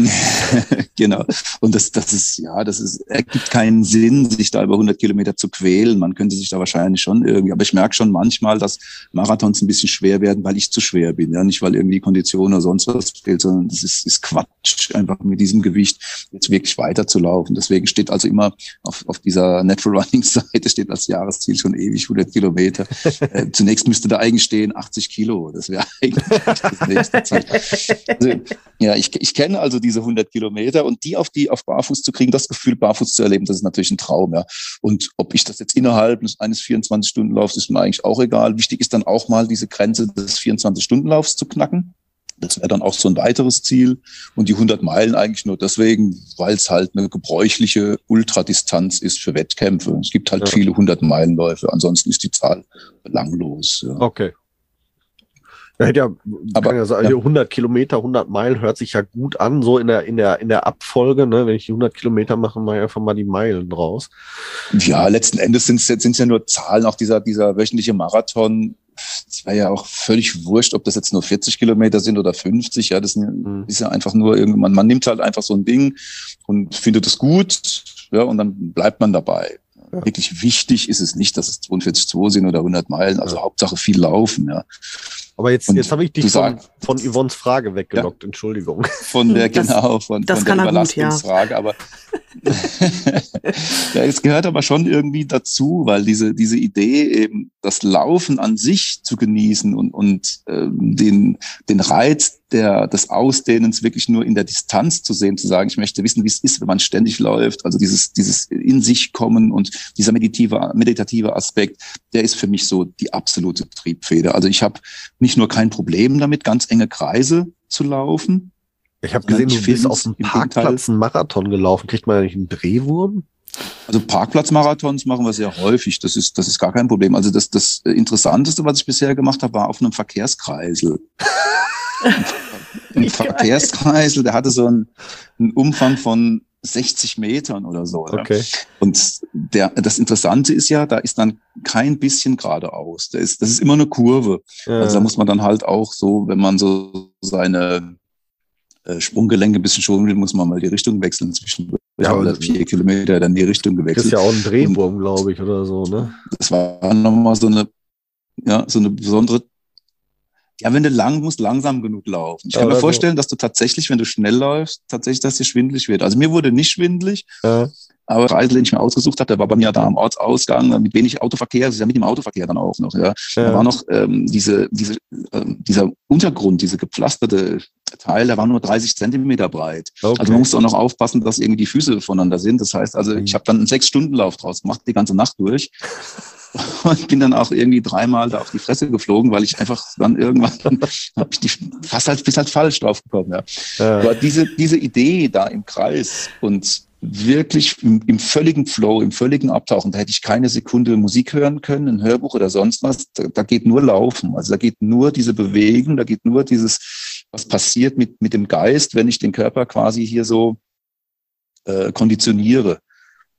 Genau. Und das, das ist, ja, das ist, ergibt keinen Sinn, sich da über hundert Kilometer zu quälen. Man könnte sich da wahrscheinlich schon irgendwie, aber ich merke schon manchmal, dass Marathons ein bisschen schwer werden, weil ich zu schwer bin. Ja, nicht weil irgendwie Kondition oder sonst was fehlt, sondern das ist, ist Quatsch, einfach mit diesem Gewicht jetzt wirklich weiterzulaufen. Deswegen steht also immer auf, auf dieser Natural Running Seite steht als Jahresziel schon ewig hundert Kilometer. äh, zunächst müsste da eigentlich stehen achtzig Kilo. Das wäre eigentlich das nächste Ziel. Also, ja, ich, ich kenne also diese hundert Kilometer und die auf die auf Barfuß zu kriegen, das Gefühl Barfuß zu erleben, das ist natürlich ein Traum. Ja. Und ob ich das jetzt innerhalb eines vierundzwanzig-Stunden-Laufs ist mir eigentlich auch egal. Wichtig ist dann auch mal diese Grenze des vierundzwanzig-Stunden-Laufs zu knacken. Das wäre dann auch so ein weiteres Ziel. Und die hundert Meilen eigentlich nur deswegen, weil es halt eine gebräuchliche Ultradistanz ist für Wettkämpfe. Es gibt halt ja viele hundert-Meilen-Läufe. Ansonsten ist die Zahl belanglos. Ja. Okay. Ja, hätte ja, aber, kann ja sagen, ja. hundert Kilometer, hundert Meilen hört sich ja gut an, so in der, in der, in der Abfolge, ne? Wenn ich die hundert Kilometer mache, mache ich einfach mal die Meilen draus. Ja, letzten Endes sind es jetzt ja nur Zahlen, auch dieser, dieser wöchentliche Marathon. Es wäre ja auch völlig wurscht, ob das jetzt nur vierzig Kilometer sind oder fünfzig. Ja, das mhm. ist ja einfach nur irgendwann, man nimmt halt einfach so ein Ding und findet es gut, ja, und dann bleibt man dabei. Ja. Wirklich wichtig ist es nicht, dass es zweiundvierzig Komma zwei sind oder hundert Meilen, also ja. Hauptsache viel laufen, ja. Aber jetzt, jetzt habe ich dich von, sagst, von Yvonnes Frage weggelockt, ja. Entschuldigung. Von der, das, genau, von, das von kann der er gut, Überlastungsfrage, ja. Aber ja, es gehört aber schon irgendwie dazu, weil diese, diese Idee eben, das Laufen an sich zu genießen und, und ähm, den, den Reiz der, des Ausdehnens wirklich nur in der Distanz zu sehen, zu sagen, ich möchte wissen, wie es ist, wenn man ständig läuft, also dieses, dieses in sich kommen und dieser meditative, meditative Aspekt, der ist für mich so die absolute Triebfeder. Also ich habe nicht nur kein Problem damit, ganz enge Kreise zu laufen. Ich habe gesehen, du bist auf dem Parkplatz einen Marathon gelaufen. Kriegt man ja nicht einen Drehwurm? Also Parkplatzmarathons machen wir sehr häufig. Das ist, das ist gar kein Problem. Also das, das Interessanteste, was ich bisher gemacht habe, war auf einem Verkehrskreisel. Ein Verkehrskreisel, der hatte so einen, einen Umfang von sechzig Metern oder so. Okay. Ja. Und der, das Interessante ist ja, da ist dann kein bisschen geradeaus. Da ist, das ist immer eine Kurve. Ja. Also da muss man dann halt auch so, wenn man so seine äh, Sprunggelenke ein bisschen schonen will, muss man mal die Richtung wechseln zwischen ja, oder vier Kilometer dann die Richtung gewechselt. Das ist ja auch ein Drehwurm, glaube ich, oder so, ne? Das war nochmal so eine, ja, so eine besondere. Ja, wenn du lang musst, langsam genug laufen. Ich kann ja, mir vorstellen, so. dass du tatsächlich, wenn du schnell läufst, tatsächlich, dass dir schwindelig wird. Also mir wurde nicht schwindelig, ja. aber der Reisel, den ich mir ausgesucht habe, der war bei mir da am Ortsausgang, mit wenig Autoverkehr, das ist ja mit dem Autoverkehr dann auch noch. Ja. Ja. Da war noch ähm, diese, diese, ähm, dieser Untergrund, diese gepflasterte Teil, der war nur dreißig Zentimeter breit. Okay. Also man musste auch noch aufpassen, dass irgendwie die Füße voneinander sind. Das heißt also, ich habe dann einen Sechs-Stunden-Lauf draus gemacht, die ganze Nacht durch. Und bin dann auch irgendwie dreimal da auf die Fresse geflogen, weil ich einfach dann irgendwann hab ich die fast halt bis halt falsch drauf gekommen. Ja. Ja. Aber diese diese Idee da im Kreis und wirklich im, im völligen Flow, im völligen Abtauchen, da hätte ich keine Sekunde Musik hören können, ein Hörbuch oder sonst was. Da, da geht nur Laufen, also da geht nur diese Bewegung, da geht nur dieses, was passiert mit mit dem Geist, wenn ich den Körper quasi hier so äh, konditioniere.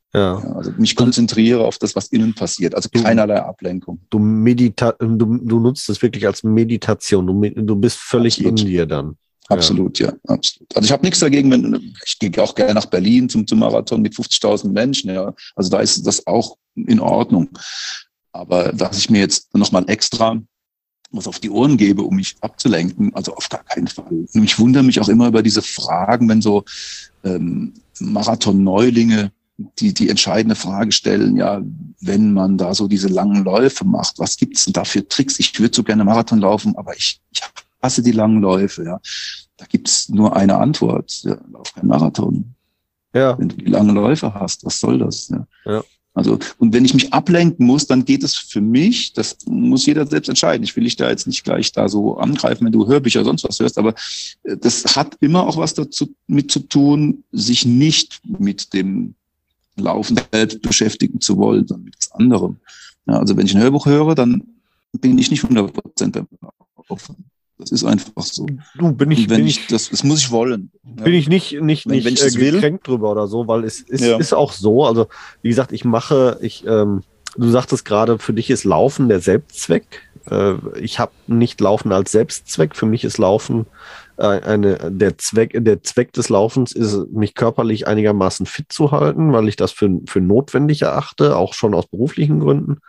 Ja. Ja, also mich konzentriere auf das, was innen passiert. Also keinerlei Ablenkung. Du, medita du, du nutzt es wirklich als Meditation. Du, du bist völlig Absolut. in dir dann. Absolut, ja, ja absolut. Also ich habe nichts dagegen, wenn ich gehe auch gerne nach Berlin zum, zum Marathon mit fünfzigtausend Menschen. Ja, also da ist das auch in Ordnung. Aber dass ich mir jetzt nochmal extra was auf die Ohren gebe, um mich abzulenken, also auf gar keinen Fall. Und ich wundere mich auch immer über diese Fragen, wenn so ähm, Marathon-Neulinge die die entscheidende Frage stellen, ja, wenn man da so diese langen Läufe macht, was gibt's denn da für Tricks? Ich würde so gerne Marathon laufen, aber ich, ich hasse die langen Läufe, ja. Da gibt's nur eine Antwort, ja, lauf kein Marathon. Ja. Wenn du die langen Läufe hast, was soll das? Ja. Ja. Also, und wenn ich mich ablenken muss, dann geht es für mich, das muss jeder selbst entscheiden. Ich will dich da jetzt nicht gleich da so angreifen, wenn du Hörbücher oder sonst was hörst, aber das hat immer auch was dazu mit zu tun, sich nicht mit dem Laufen selbst beschäftigen zu wollen, sondern mit was anderem. Ja, also wenn ich ein Hörbuch höre, dann bin ich nicht hundert Prozent beim Laufen. Das ist einfach so. Du, bin ich, wenn bin ich, ich, das, das muss ich wollen. bin Ja. ich nicht, nicht, Wenn- nicht wenn ich äh, das will. gekränkt drüber oder so, weil es ist, Ja. ist auch so. Also, wie gesagt, ich mache, ich, ähm, du sagtest gerade, für dich ist Laufen der Selbstzweck. Äh, ich habe nicht Laufen als Selbstzweck. Für mich ist Laufen äh, eine, der Zweck, der Zweck des Laufens ist, mich körperlich einigermaßen fit zu halten, weil ich das für, für notwendig erachte, auch schon aus beruflichen Gründen.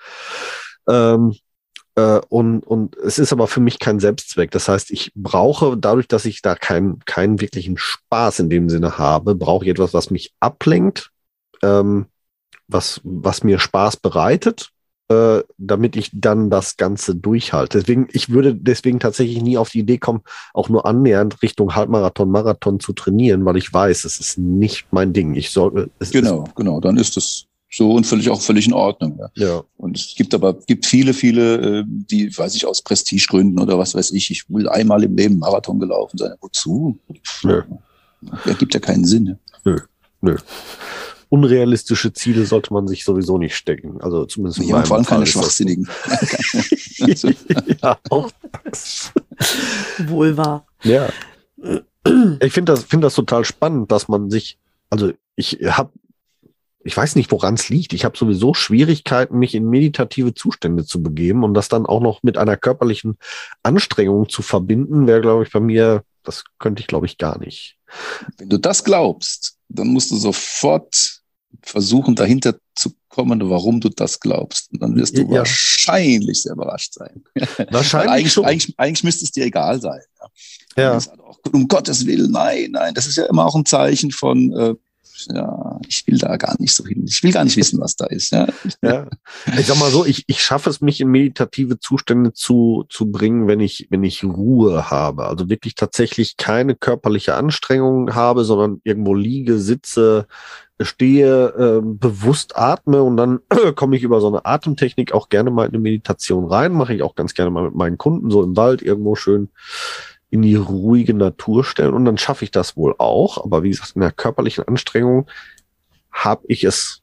Ähm, äh, und, und es ist aber für mich kein Selbstzweck. Das heißt, ich brauche, dadurch, dass ich da keinen keinen wirklichen Spaß in dem Sinne habe, brauche ich etwas, was mich ablenkt, ähm, was, was mir Spaß bereitet, äh, damit ich dann das Ganze durchhalte. Deswegen, ich würde deswegen tatsächlich nie auf die Idee kommen, auch nur annähernd Richtung Halbmarathon, Marathon zu trainieren, weil ich weiß, es ist nicht mein Ding. Ich soll, es Genau, genau, dann ist das so und völlig auch völlig in Ordnung. Ja. Ist, ja. Und es gibt aber gibt viele, viele, äh, die, weiß ich, aus Prestigegründen oder was weiß ich, ich will einmal im Leben Marathon gelaufen sein. Wozu? Nö. Das gibt ja keinen Sinn. Ja. Nö. Unrealistische Ziele sollte man sich sowieso nicht stecken. Also zumindest in Ja, und vor allem meinem keine Fall ist das so. schwachsinnigen. Ja, auch das. Wohl wahr. Ja. Ich finde das, finde das total spannend, dass man sich, also ich habe, ich weiß nicht, woran es liegt. Ich habe sowieso Schwierigkeiten, mich in meditative Zustände zu begeben und das dann auch noch mit einer körperlichen Anstrengung zu verbinden, wäre, glaube ich, bei mir, das könnte ich, glaube ich, gar nicht. Wenn du das glaubst, dann musst du sofort versuchen, dahinter zu kommen, warum du das glaubst. Und dann wirst du Ja. wahrscheinlich sehr überrascht sein. Wahrscheinlich Weil eigentlich, schon. eigentlich, eigentlich müsste es dir egal sein. Ja. Ja. Und das hat auch, um Gottes Willen, nein, nein. Das ist ja immer auch ein Zeichen von, äh, ja, ich will da gar nicht so hin. Ich will gar nicht wissen, was da ist. Ja. Ja. Ich sag mal so, ich, ich schaffe es, mich in meditative Zustände zu, zu bringen, wenn ich, wenn ich Ruhe habe. Also wirklich tatsächlich keine körperliche Anstrengung habe, sondern irgendwo liege, sitze, stehe, äh, bewusst atme und dann komme ich über so eine Atemtechnik auch gerne mal in eine Meditation rein. Mache ich auch ganz gerne mal mit meinen Kunden, so im Wald irgendwo schön in die ruhige Natur stellen und dann schaffe ich das wohl auch. Aber wie gesagt, in der körperlichen Anstrengung habe ich es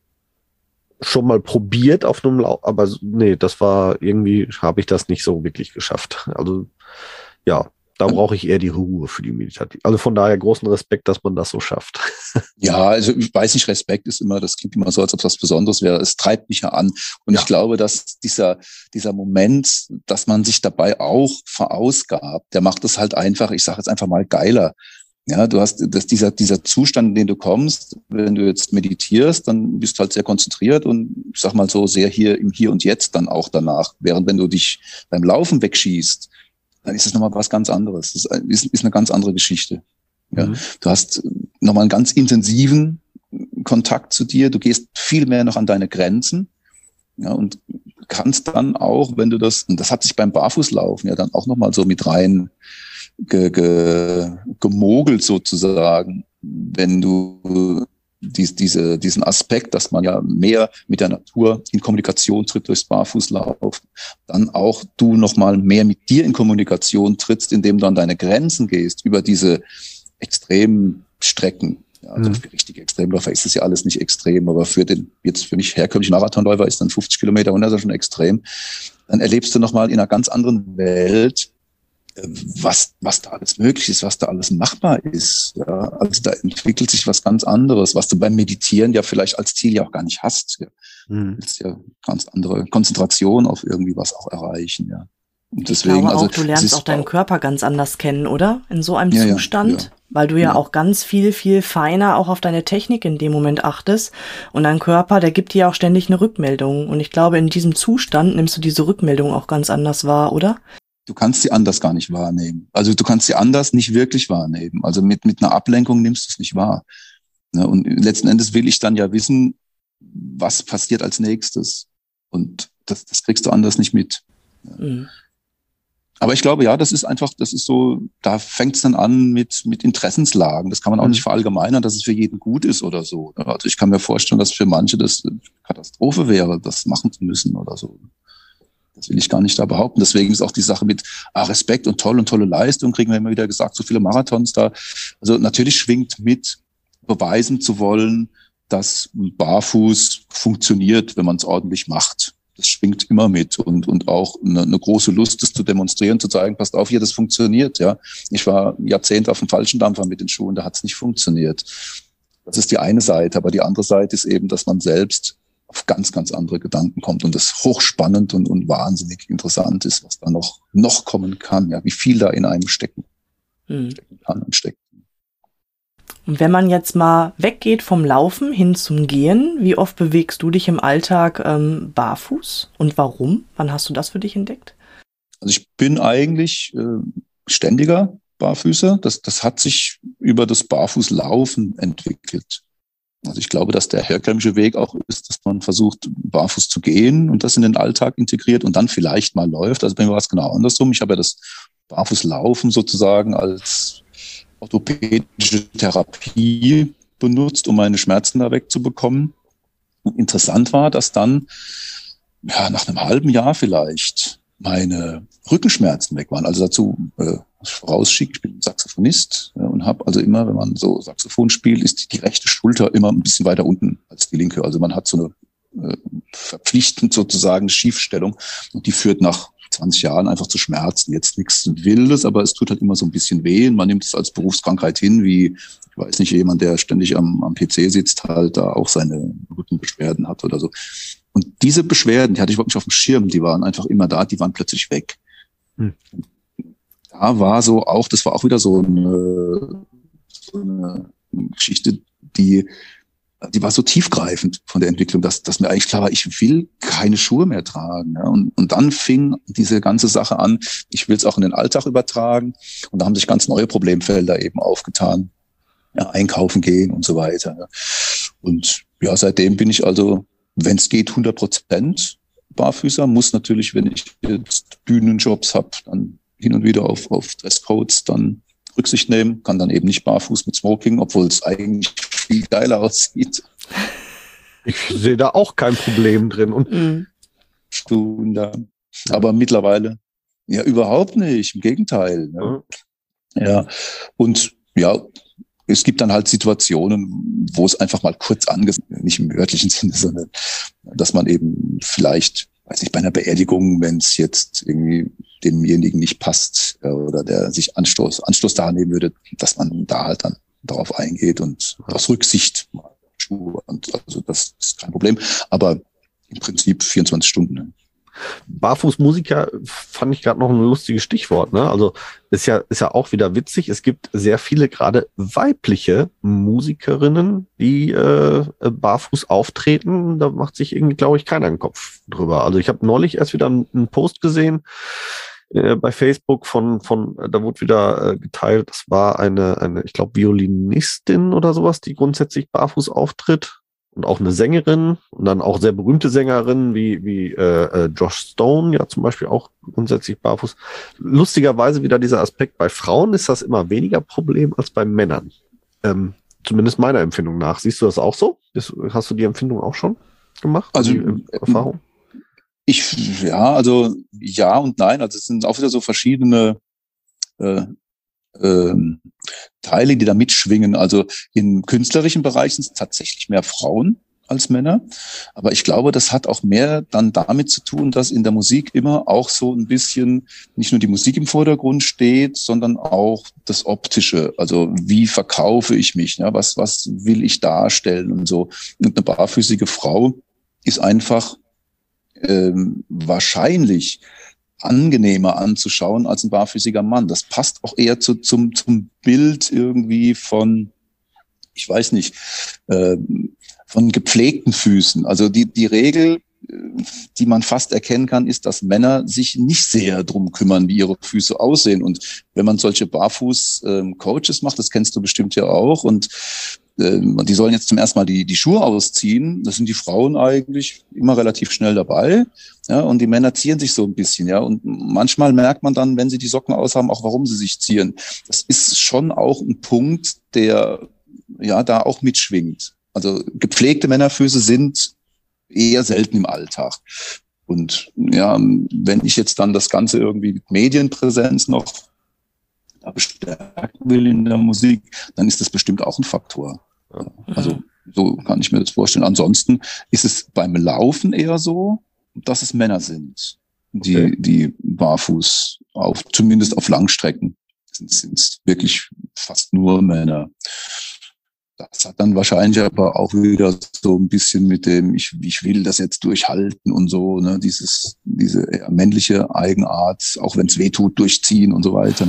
schon mal probiert auf einem Lauf, aber nee, das war irgendwie, habe ich das nicht so wirklich geschafft. Also ja, da brauche ich eher die Ruhe für die Meditation. Also von daher großen Respekt, dass man das so schafft. Ja, also ich weiß nicht, Respekt ist immer, das klingt immer so, als ob es was Besonderes wäre. Es treibt mich ja an. Und Ja. ich glaube, dass dieser, dieser Moment, dass man sich dabei auch verausgabt, der macht es halt einfach, ich sage jetzt einfach mal geiler. Ja, du hast, dass dieser, dieser Zustand, in den du kommst, wenn du jetzt meditierst, dann bist du halt sehr konzentriert und ich sag mal so sehr hier im Hier und Jetzt dann auch danach. Während wenn du dich beim Laufen wegschießt, dann ist es nochmal was ganz anderes. Das ist, ist eine ganz andere Geschichte. Ja. Mhm. Du hast nochmal einen ganz intensiven Kontakt zu dir. Du gehst viel mehr noch an deine Grenzen. Ja, und kannst dann auch, wenn du das, und das hat sich beim Barfußlaufen ja dann auch nochmal so mit rein ge, ge, gemogelt sozusagen, wenn du dies, diese, diesen Aspekt, dass man ja mehr mit der Natur in Kommunikation tritt durchs Barfußlaufen, dann auch du nochmal mehr mit dir in Kommunikation trittst, indem du an deine Grenzen gehst, über diese extremen Strecken. Ja, also Mhm. für richtige Extremläufer ist es ja alles nicht extrem, aber für den, jetzt für mich herkömmlichen Marathonläufer ist dann fünfzig Kilometer, hundert ist schon extrem. Dann erlebst du nochmal in einer ganz anderen Welt was, was da alles möglich ist, was da alles machbar ist. Ja, also da entwickelt sich was ganz anderes, was du beim Meditieren ja vielleicht als Ziel ja auch gar nicht hast. Ja. Mhm. Du willst ja ganz andere Konzentration auf irgendwie was auch erreichen, ja. Und deswegen, ich glaube auch, also, du lernst auch deinen Körper ganz anders kennen, oder? In so einem ja, Zustand, ja, ja. weil du ja, ja auch ganz viel, viel feiner auch auf deine Technik in dem Moment achtest. Und dein Körper, der gibt dir auch ständig eine Rückmeldung. Und ich glaube, in diesem Zustand nimmst du diese Rückmeldung auch ganz anders wahr, oder? Du kannst sie anders gar nicht wahrnehmen. Also du kannst sie anders nicht wirklich wahrnehmen. Also mit, mit einer Ablenkung nimmst du es nicht wahr. Ne? Und letzten Endes will ich dann ja wissen, was passiert als nächstes. Und das, das kriegst du anders nicht mit. Mhm. Aber ich glaube, ja, das ist einfach, das ist so, da fängt es dann an mit, mit Interessenslagen. Das kann man auch mhm. nicht verallgemeinern, dass es für jeden gut ist oder so. Also ich kann mir vorstellen, dass für manche das eine Katastrophe wäre, das machen zu müssen oder so. Das will ich gar nicht da behaupten. Deswegen ist auch die Sache mit ah, Respekt und toll und tolle Leistung, kriegen wir immer wieder gesagt, so viele Marathons da. Also natürlich schwingt mit, beweisen zu wollen, dass barfuß funktioniert, wenn man es ordentlich macht. Das schwingt immer mit und, und auch eine, eine große Lust, das zu demonstrieren, zu zeigen, passt auf hier, das funktioniert. Ja, ich war Jahrzehnte auf dem falschen Dampfer mit den Schuhen, da hat es nicht funktioniert. Das ist die eine Seite, aber die andere Seite ist eben, dass man selbst auf ganz, ganz andere Gedanken kommt und das hochspannend und, und wahnsinnig interessant ist, was da noch, noch kommen kann, ja, wie viel da in einem stecken, hm. stecken kann und steckt. Und wenn man jetzt mal weggeht vom Laufen hin zum Gehen, wie oft bewegst du dich im Alltag ähm, barfuß und warum? Wann hast du das für dich entdeckt? Also ich bin eigentlich äh, ständiger Barfüßer. Das, das hat sich über das Barfußlaufen entwickelt. Also ich glaube, dass der herkömmliche Weg auch ist, dass man versucht, barfuß zu gehen und das in den Alltag integriert und dann vielleicht mal läuft. Also bei mir war es genau andersrum. Ich habe ja das Barfußlaufen sozusagen als orthopädische Therapie benutzt, um meine Schmerzen da wegzubekommen. Und interessant war, dass dann ja, nach einem halben Jahr vielleicht meine Rückenschmerzen weg waren. Also dazu äh, vorausschicke, ich bin Saxophonist äh, und habe also immer, wenn man so Saxophon spielt, ist die, die rechte Schulter immer ein bisschen weiter unten als die linke. Also man hat so eine äh, verpflichtend sozusagen Schiefstellung und die führt nach zwanzig Jahren einfach zu Schmerzen. Jetzt nichts Wildes, aber es tut halt immer so ein bisschen weh. Man nimmt es als Berufskrankheit hin, wie, ich weiß nicht, jemand, der ständig am, am P C sitzt, halt da auch seine Rückenbeschwerden hat oder so. Und diese Beschwerden, die hatte ich überhaupt nicht auf dem Schirm, die waren einfach immer da, die waren plötzlich weg. Hm. Da war so auch, das war auch wieder so eine, so eine Geschichte, die, die war so tiefgreifend von der Entwicklung, dass, dass mir eigentlich klar war, ich will keine Schuhe mehr tragen. Ja. Und, und dann fing diese ganze Sache an, ich will es auch in den Alltag übertragen. Und da haben sich ganz neue Problemfelder eben aufgetan. Ja, einkaufen gehen und so weiter. Ja. Und ja, seitdem bin ich also, wenn es geht, hundert Prozent Barfüßer. Muss natürlich, wenn ich jetzt Bühnenjobs habe, dann hin und wieder auf, auf Dresscodes dann Rücksicht nehmen. Kann dann eben nicht barfuß mit Smoking, obwohl es eigentlich viel geiler aussieht. Ich sehe da auch kein Problem drin. Und mhm. Stunden da. Aber mittlerweile ja überhaupt nicht. Im Gegenteil. Ne? Mhm. Ja. Und ja, es gibt dann halt Situationen, wo es einfach mal kurz angesagt, nicht im wörtlichen Sinne, sondern dass man eben vielleicht, weiß nicht, bei einer Beerdigung, wenn es jetzt irgendwie demjenigen nicht passt äh, oder der sich Anstoß, Anstoß da nehmen würde, dass man da halt dann darauf eingeht und aus Rücksicht mal Schuhe und also das ist kein Problem. Aber im Prinzip vierundzwanzig Stunden. Ne? Barfußmusiker fand ich gerade noch ein lustiges Stichwort, ne? Also ist ja, ist ja auch wieder witzig. Es gibt sehr viele gerade weibliche Musikerinnen, die äh, barfuß auftreten. Da macht sich irgendwie, glaube ich, keiner einen Kopf drüber. Also ich habe neulich erst wieder einen, einen Post gesehen äh, bei Facebook von, von, da wurde wieder äh, geteilt, das war eine, eine, ich glaube, Violinistin oder sowas, die grundsätzlich barfuß auftritt. Und auch eine Sängerin und dann auch sehr berühmte Sängerinnen wie, wie äh, Josh Stone, ja zum Beispiel auch grundsätzlich barfuß. Lustigerweise wieder dieser Aspekt, bei Frauen ist das immer weniger Problem als bei Männern. Ähm, zumindest meiner Empfindung nach. Siehst du das auch so? Ist, hast du die Empfindung auch schon gemacht? Also die äh, Erfahrung? Ich, ja, also ja und nein. Also es sind auch wieder so verschiedene äh, Ähm, Teile, die da mitschwingen. Also im künstlerischen Bereich sind es tatsächlich mehr Frauen. als Männer. Aber ich glaube, das hat auch mehr dann damit zu tun, dass in der Musik immer auch so ein bisschen nicht nur die Musik im Vordergrund steht, sondern auch das Optische. Also wie verkaufe ich mich? Ja? Was, was will ich darstellen und so. Und eine barfüßige Frau ist einfach ähm, wahrscheinlich angenehmer anzuschauen als ein barfüßiger Mann. Das passt auch eher zu, zum, zum Bild irgendwie von, ich weiß nicht, äh, von gepflegten Füßen. Also die, die Regel, die man fast erkennen kann, ist, dass Männer sich nicht sehr drum kümmern, wie ihre Füße aussehen. Und wenn man solche Barfuß-Coaches macht, das kennst du bestimmt ja auch, und äh, die sollen jetzt zum ersten Mal die, die Schuhe ausziehen, das sind die Frauen eigentlich immer relativ schnell dabei. Ja, und die Männer ziehen sich so ein bisschen, ja. Und manchmal merkt man dann, wenn sie die Socken aushaben, auch warum sie sich ziehen. Das ist schon auch ein Punkt, der ja da auch mitschwingt. Also gepflegte Männerfüße sind eher selten im Alltag. Und ja, wenn ich jetzt dann das Ganze irgendwie mit Medienpräsenz noch da bestärken will in der Musik, dann ist das bestimmt auch ein Faktor. Ja, also so kann ich mir das vorstellen. Ansonsten ist es beim Laufen eher so, dass es Männer sind, die, okay. die barfuß auf, zumindest auf Langstrecken sind, sind wirklich fast nur Männer. Das hat dann wahrscheinlich aber auch wieder so ein bisschen mit dem, ich, ich will das jetzt durchhalten und so, ne, dieses, diese männliche Eigenart, auch wenn es weh tut, durchziehen und so weiter.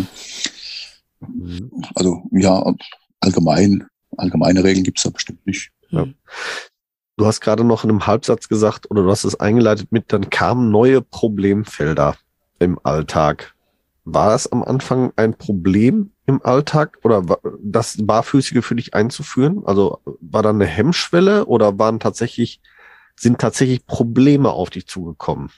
Also, ja, allgemein, allgemeine Regeln gibt es da bestimmt nicht. Ja. Du hast gerade noch in einem Halbsatz gesagt, oder du hast es eingeleitet mit, dann kamen neue Problemfelder im Alltag. War das am Anfang ein Problem im Alltag oder war das Barfüßige für dich einzuführen? Also war da eine Hemmschwelle oder waren tatsächlich, sind tatsächlich Probleme auf dich zugekommen?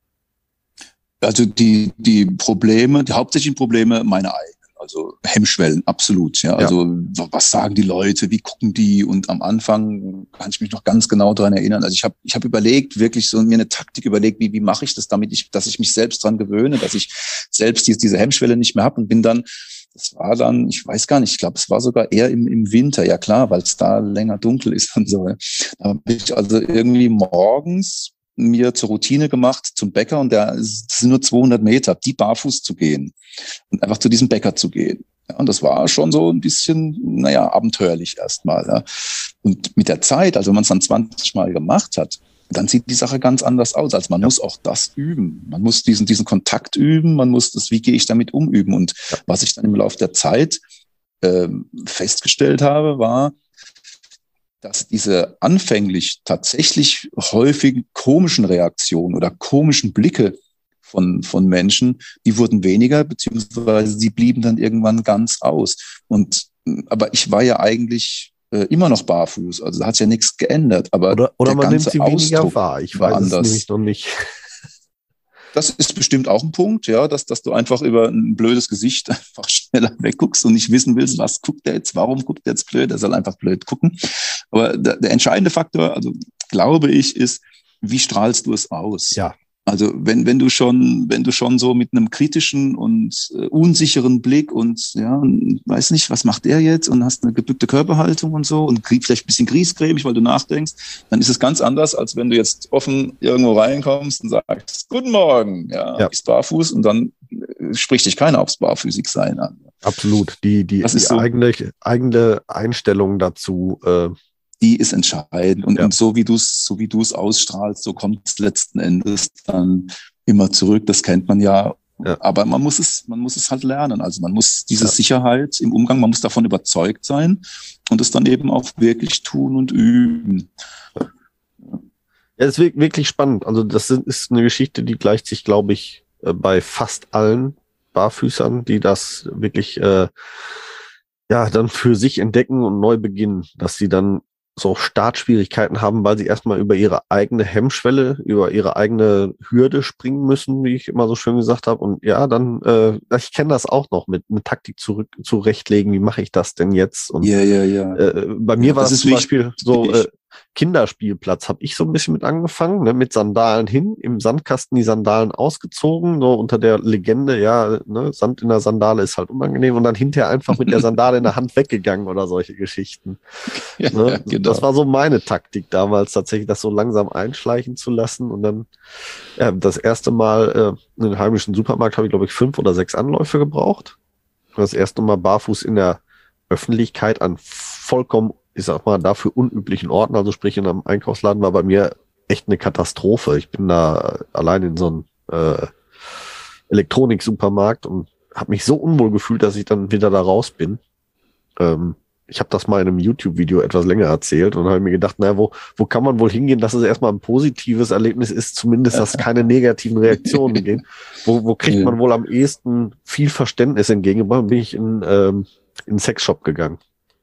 Also die, die Probleme, die hauptsächlichen Probleme meine eigenen. Also Hemmschwellen, absolut. Ja, also ja. Was sagen die Leute, wie gucken die? Und am Anfang kann ich mich noch ganz genau daran erinnern. Also ich habe ich habe überlegt, wirklich so mir eine Taktik überlegt, wie wie mache ich das, damit ich, dass ich mich selbst dran gewöhne, dass ich selbst diese, diese Hemmschwelle nicht mehr habe, und bin dann, das war dann, ich weiß gar nicht, ich glaube, es war sogar eher im, im Winter, ja klar, weil es da länger dunkel ist und so. Da bin ich also irgendwie morgens mir zur Routine gemacht zum Bäcker, und da sind nur zweihundert Meter, die barfuß zu gehen und einfach zu diesem Bäcker zu gehen. Ja, und das war schon so ein bisschen, naja, abenteuerlich erstmal. Ja. Und mit der Zeit, also wenn man es dann zwanzig Mal gemacht hat, dann sieht die Sache ganz anders aus. Also man ja. muss auch das üben. Man muss diesen, diesen Kontakt üben, man muss das, wie gehe ich damit um, üben. Und ja. was ich dann im Laufe der Zeit äh, festgestellt habe, war, dass diese anfänglich tatsächlich häufig komischen Reaktionen oder komischen Blicke von, von Menschen, die wurden weniger, beziehungsweise sie blieben dann irgendwann ganz aus. Und, aber ich war ja eigentlich äh, immer noch barfuß, also da hat sich ja nichts geändert. Aber oder oder der man nimmt ganze sie weniger Ausdruck wahr. Ich war weiß anders. es nämlich noch nicht. Das ist bestimmt auch ein Punkt, ja, dass, dass du einfach über ein blödes Gesicht einfach schneller wegguckst und nicht wissen willst, was guckt der jetzt, warum guckt der jetzt blöd, er soll einfach blöd gucken. Aber der, der entscheidende Faktor, also glaube ich, ist, wie strahlst du es aus? Ja. Also wenn wenn du schon wenn du schon so mit einem kritischen und äh, unsicheren Blick und ja, weiß nicht, was macht der jetzt, und hast eine gebückte Körperhaltung und so und kriegst vielleicht ein bisschen griesgrämig, weil du nachdenkst, dann ist es ganz anders, als wenn du jetzt offen irgendwo reinkommst und sagst, guten Morgen, ja, ja. bist barfuß, und dann äh, spricht dich keiner aufs Barfüßigsein an. Absolut, die die, die so eigene eigene Einstellung dazu. Äh Die ist entscheidend. Und, ja. und so wie du es so wie du es ausstrahlst, so kommt es letzten Endes dann immer zurück. Das kennt man ja. ja. Aber man muss es, man muss es halt lernen. Also man muss diese ja. Sicherheit im Umgang, man muss davon überzeugt sein und es dann eben auch wirklich tun und üben. Ja, das ist wirklich spannend. Also das ist eine Geschichte, die gleicht sich, glaube ich, bei fast allen Barfüßern, die das wirklich äh, ja dann für sich entdecken und neu beginnen, dass sie dann so Startschwierigkeiten haben, weil sie erstmal über ihre eigene Hemmschwelle, über ihre eigene Hürde springen müssen, wie ich immer so schön gesagt habe. Und ja, dann, äh, ich kenne das auch noch, mit einer Taktik zurück zurechtlegen, wie mache ich das denn jetzt? Und ja, ja, ja. Äh, bei mir ja, war das, das zum Beispiel so, äh, Kinderspielplatz habe ich so ein bisschen mit angefangen, ne, mit Sandalen hin, im Sandkasten die Sandalen ausgezogen, so unter der Legende, ja, ne, Sand in der Sandale ist halt unangenehm und dann hinterher einfach mit der Sandale in der Hand weggegangen oder solche Geschichten. Ja, ne? genau. Das war so meine Taktik damals tatsächlich, das so langsam einschleichen zu lassen und dann ja, das erste Mal äh, in den heimischen Supermarkt habe ich, glaube ich, fünf oder sechs Anläufe gebraucht. Das erste Mal barfuß in der Öffentlichkeit an vollkommen, ich sag mal, dafür unüblichen Orten, also sprich in einem Einkaufsladen, war bei mir echt eine Katastrophe. Ich bin da allein in so einem äh, Elektronik-Supermarkt und habe mich so unwohl gefühlt, dass ich dann wieder da raus bin. Ähm, ich habe das mal in einem YouTube-Video etwas länger erzählt und habe mir gedacht, naja, wo, wo kann man wohl hingehen, dass es erstmal ein positives Erlebnis ist, zumindest, dass keine negativen Reaktionen gehen. Wo, wo kriegt man wohl am ehesten viel Verständnis entgegengebracht? Bin ich in, ähm, in einen Sexshop gegangen.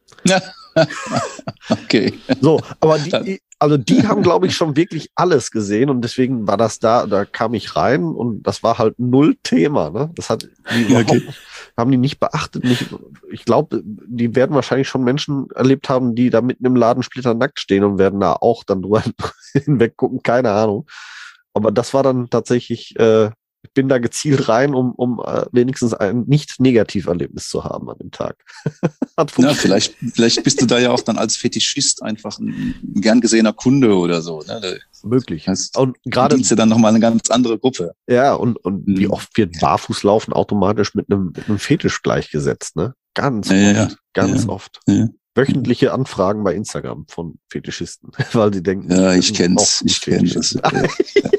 Okay. So, aber die, also die haben, glaube ich, schon wirklich alles gesehen und deswegen war das da, da kam ich rein und das war halt null Thema, ne? Das hat die überhaupt Okay. haben die nicht beachtet. Nicht, ich glaube, die werden wahrscheinlich schon Menschen erlebt haben, die da mitten im Laden splitternackt stehen und werden da auch dann drüber hinweg gucken, keine Ahnung. Aber das war dann tatsächlich, äh, ich bin da gezielt rein, um, um äh, wenigstens ein Nicht-Negativ-Erlebnis zu haben an dem Tag. Hat Ja, vielleicht, vielleicht bist du da ja auch dann als Fetischist einfach ein, ein gern gesehener Kunde oder so. Ne? möglich. Das Und gerade ist ja dann nochmal eine ganz andere Gruppe. ja, und, und Mhm. wie oft wird Barfußlaufen automatisch mit einem, mit einem Fetisch gleichgesetzt, ne? Ganz Ja, ja, oft, ja. ganz Ja. oft. Ja. Wöchentliche Anfragen bei Instagram von Fetischisten, weil sie denken, Ja, ich sind kenn's, auch ich kenn das. Fetischisten.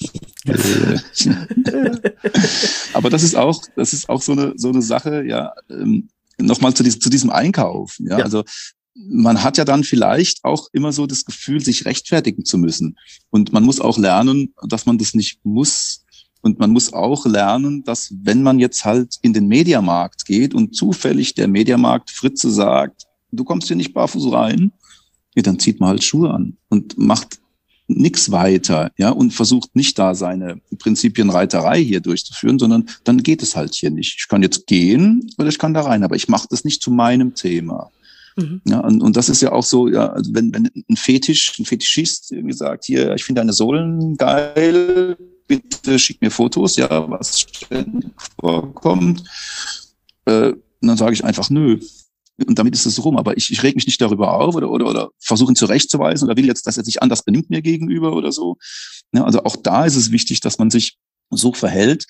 Aber das ist auch, das ist auch so eine, so eine Sache, ja, ähm, nochmal zu diesem, zu diesem Einkauf, ja, Ja. also, man hat ja dann vielleicht auch immer so das Gefühl, sich rechtfertigen zu müssen. Und man muss auch lernen, dass man das nicht muss. Und man muss auch lernen, dass wenn man jetzt halt in den Mediamarkt geht und zufällig der Mediamarkt Fritze sagt, du kommst hier nicht barfuß rein, ja, dann zieht man halt Schuhe an und macht nix weiter, ja, und versucht nicht da seine Prinzipienreiterei hier durchzuführen, sondern dann geht es halt hier nicht. Ich kann jetzt gehen oder ich kann da rein, aber ich mache das nicht zu meinem Thema. Mhm. Ja, und, und das ist ja auch so, ja, also wenn, wenn ein Fetisch, ein Fetischist irgendwie sagt, hier, ich finde deine Sohlen geil, bitte schick mir Fotos, ja, was ständig vorkommt, äh, und dann sage ich einfach, nö. Und damit ist es rum, aber ich, ich reg mich nicht darüber auf oder, oder, oder versuche ihn zurechtzuweisen oder will jetzt, dass er sich anders benimmt mir gegenüber oder so. Ja, also auch da ist es wichtig, dass man sich so verhält,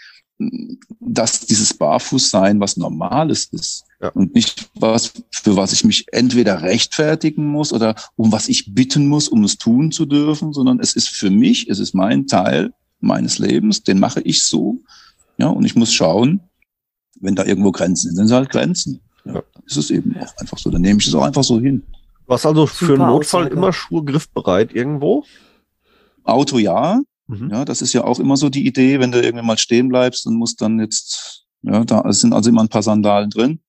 dass dieses Barfußsein was Normales ist. Ja. Und nicht was, für was ich mich entweder rechtfertigen muss oder um was ich bitten muss, um es tun zu dürfen, sondern es ist für mich, es ist mein Teil meines Lebens, den mache ich so. Ja, und ich muss schauen, wenn da irgendwo Grenzen sind, sind es halt Grenzen. Ja, Ja. ist es eben auch einfach so. Dann nehme ich es auch einfach so hin. Du hast also für Super einen Notfall Aussage. immer Schuhe griffbereit irgendwo? Auto ja. Mhm. Ja, das ist ja auch immer so die Idee, wenn du irgendwie mal stehen bleibst und musst dann jetzt, ja, da sind also immer ein paar Sandalen drin.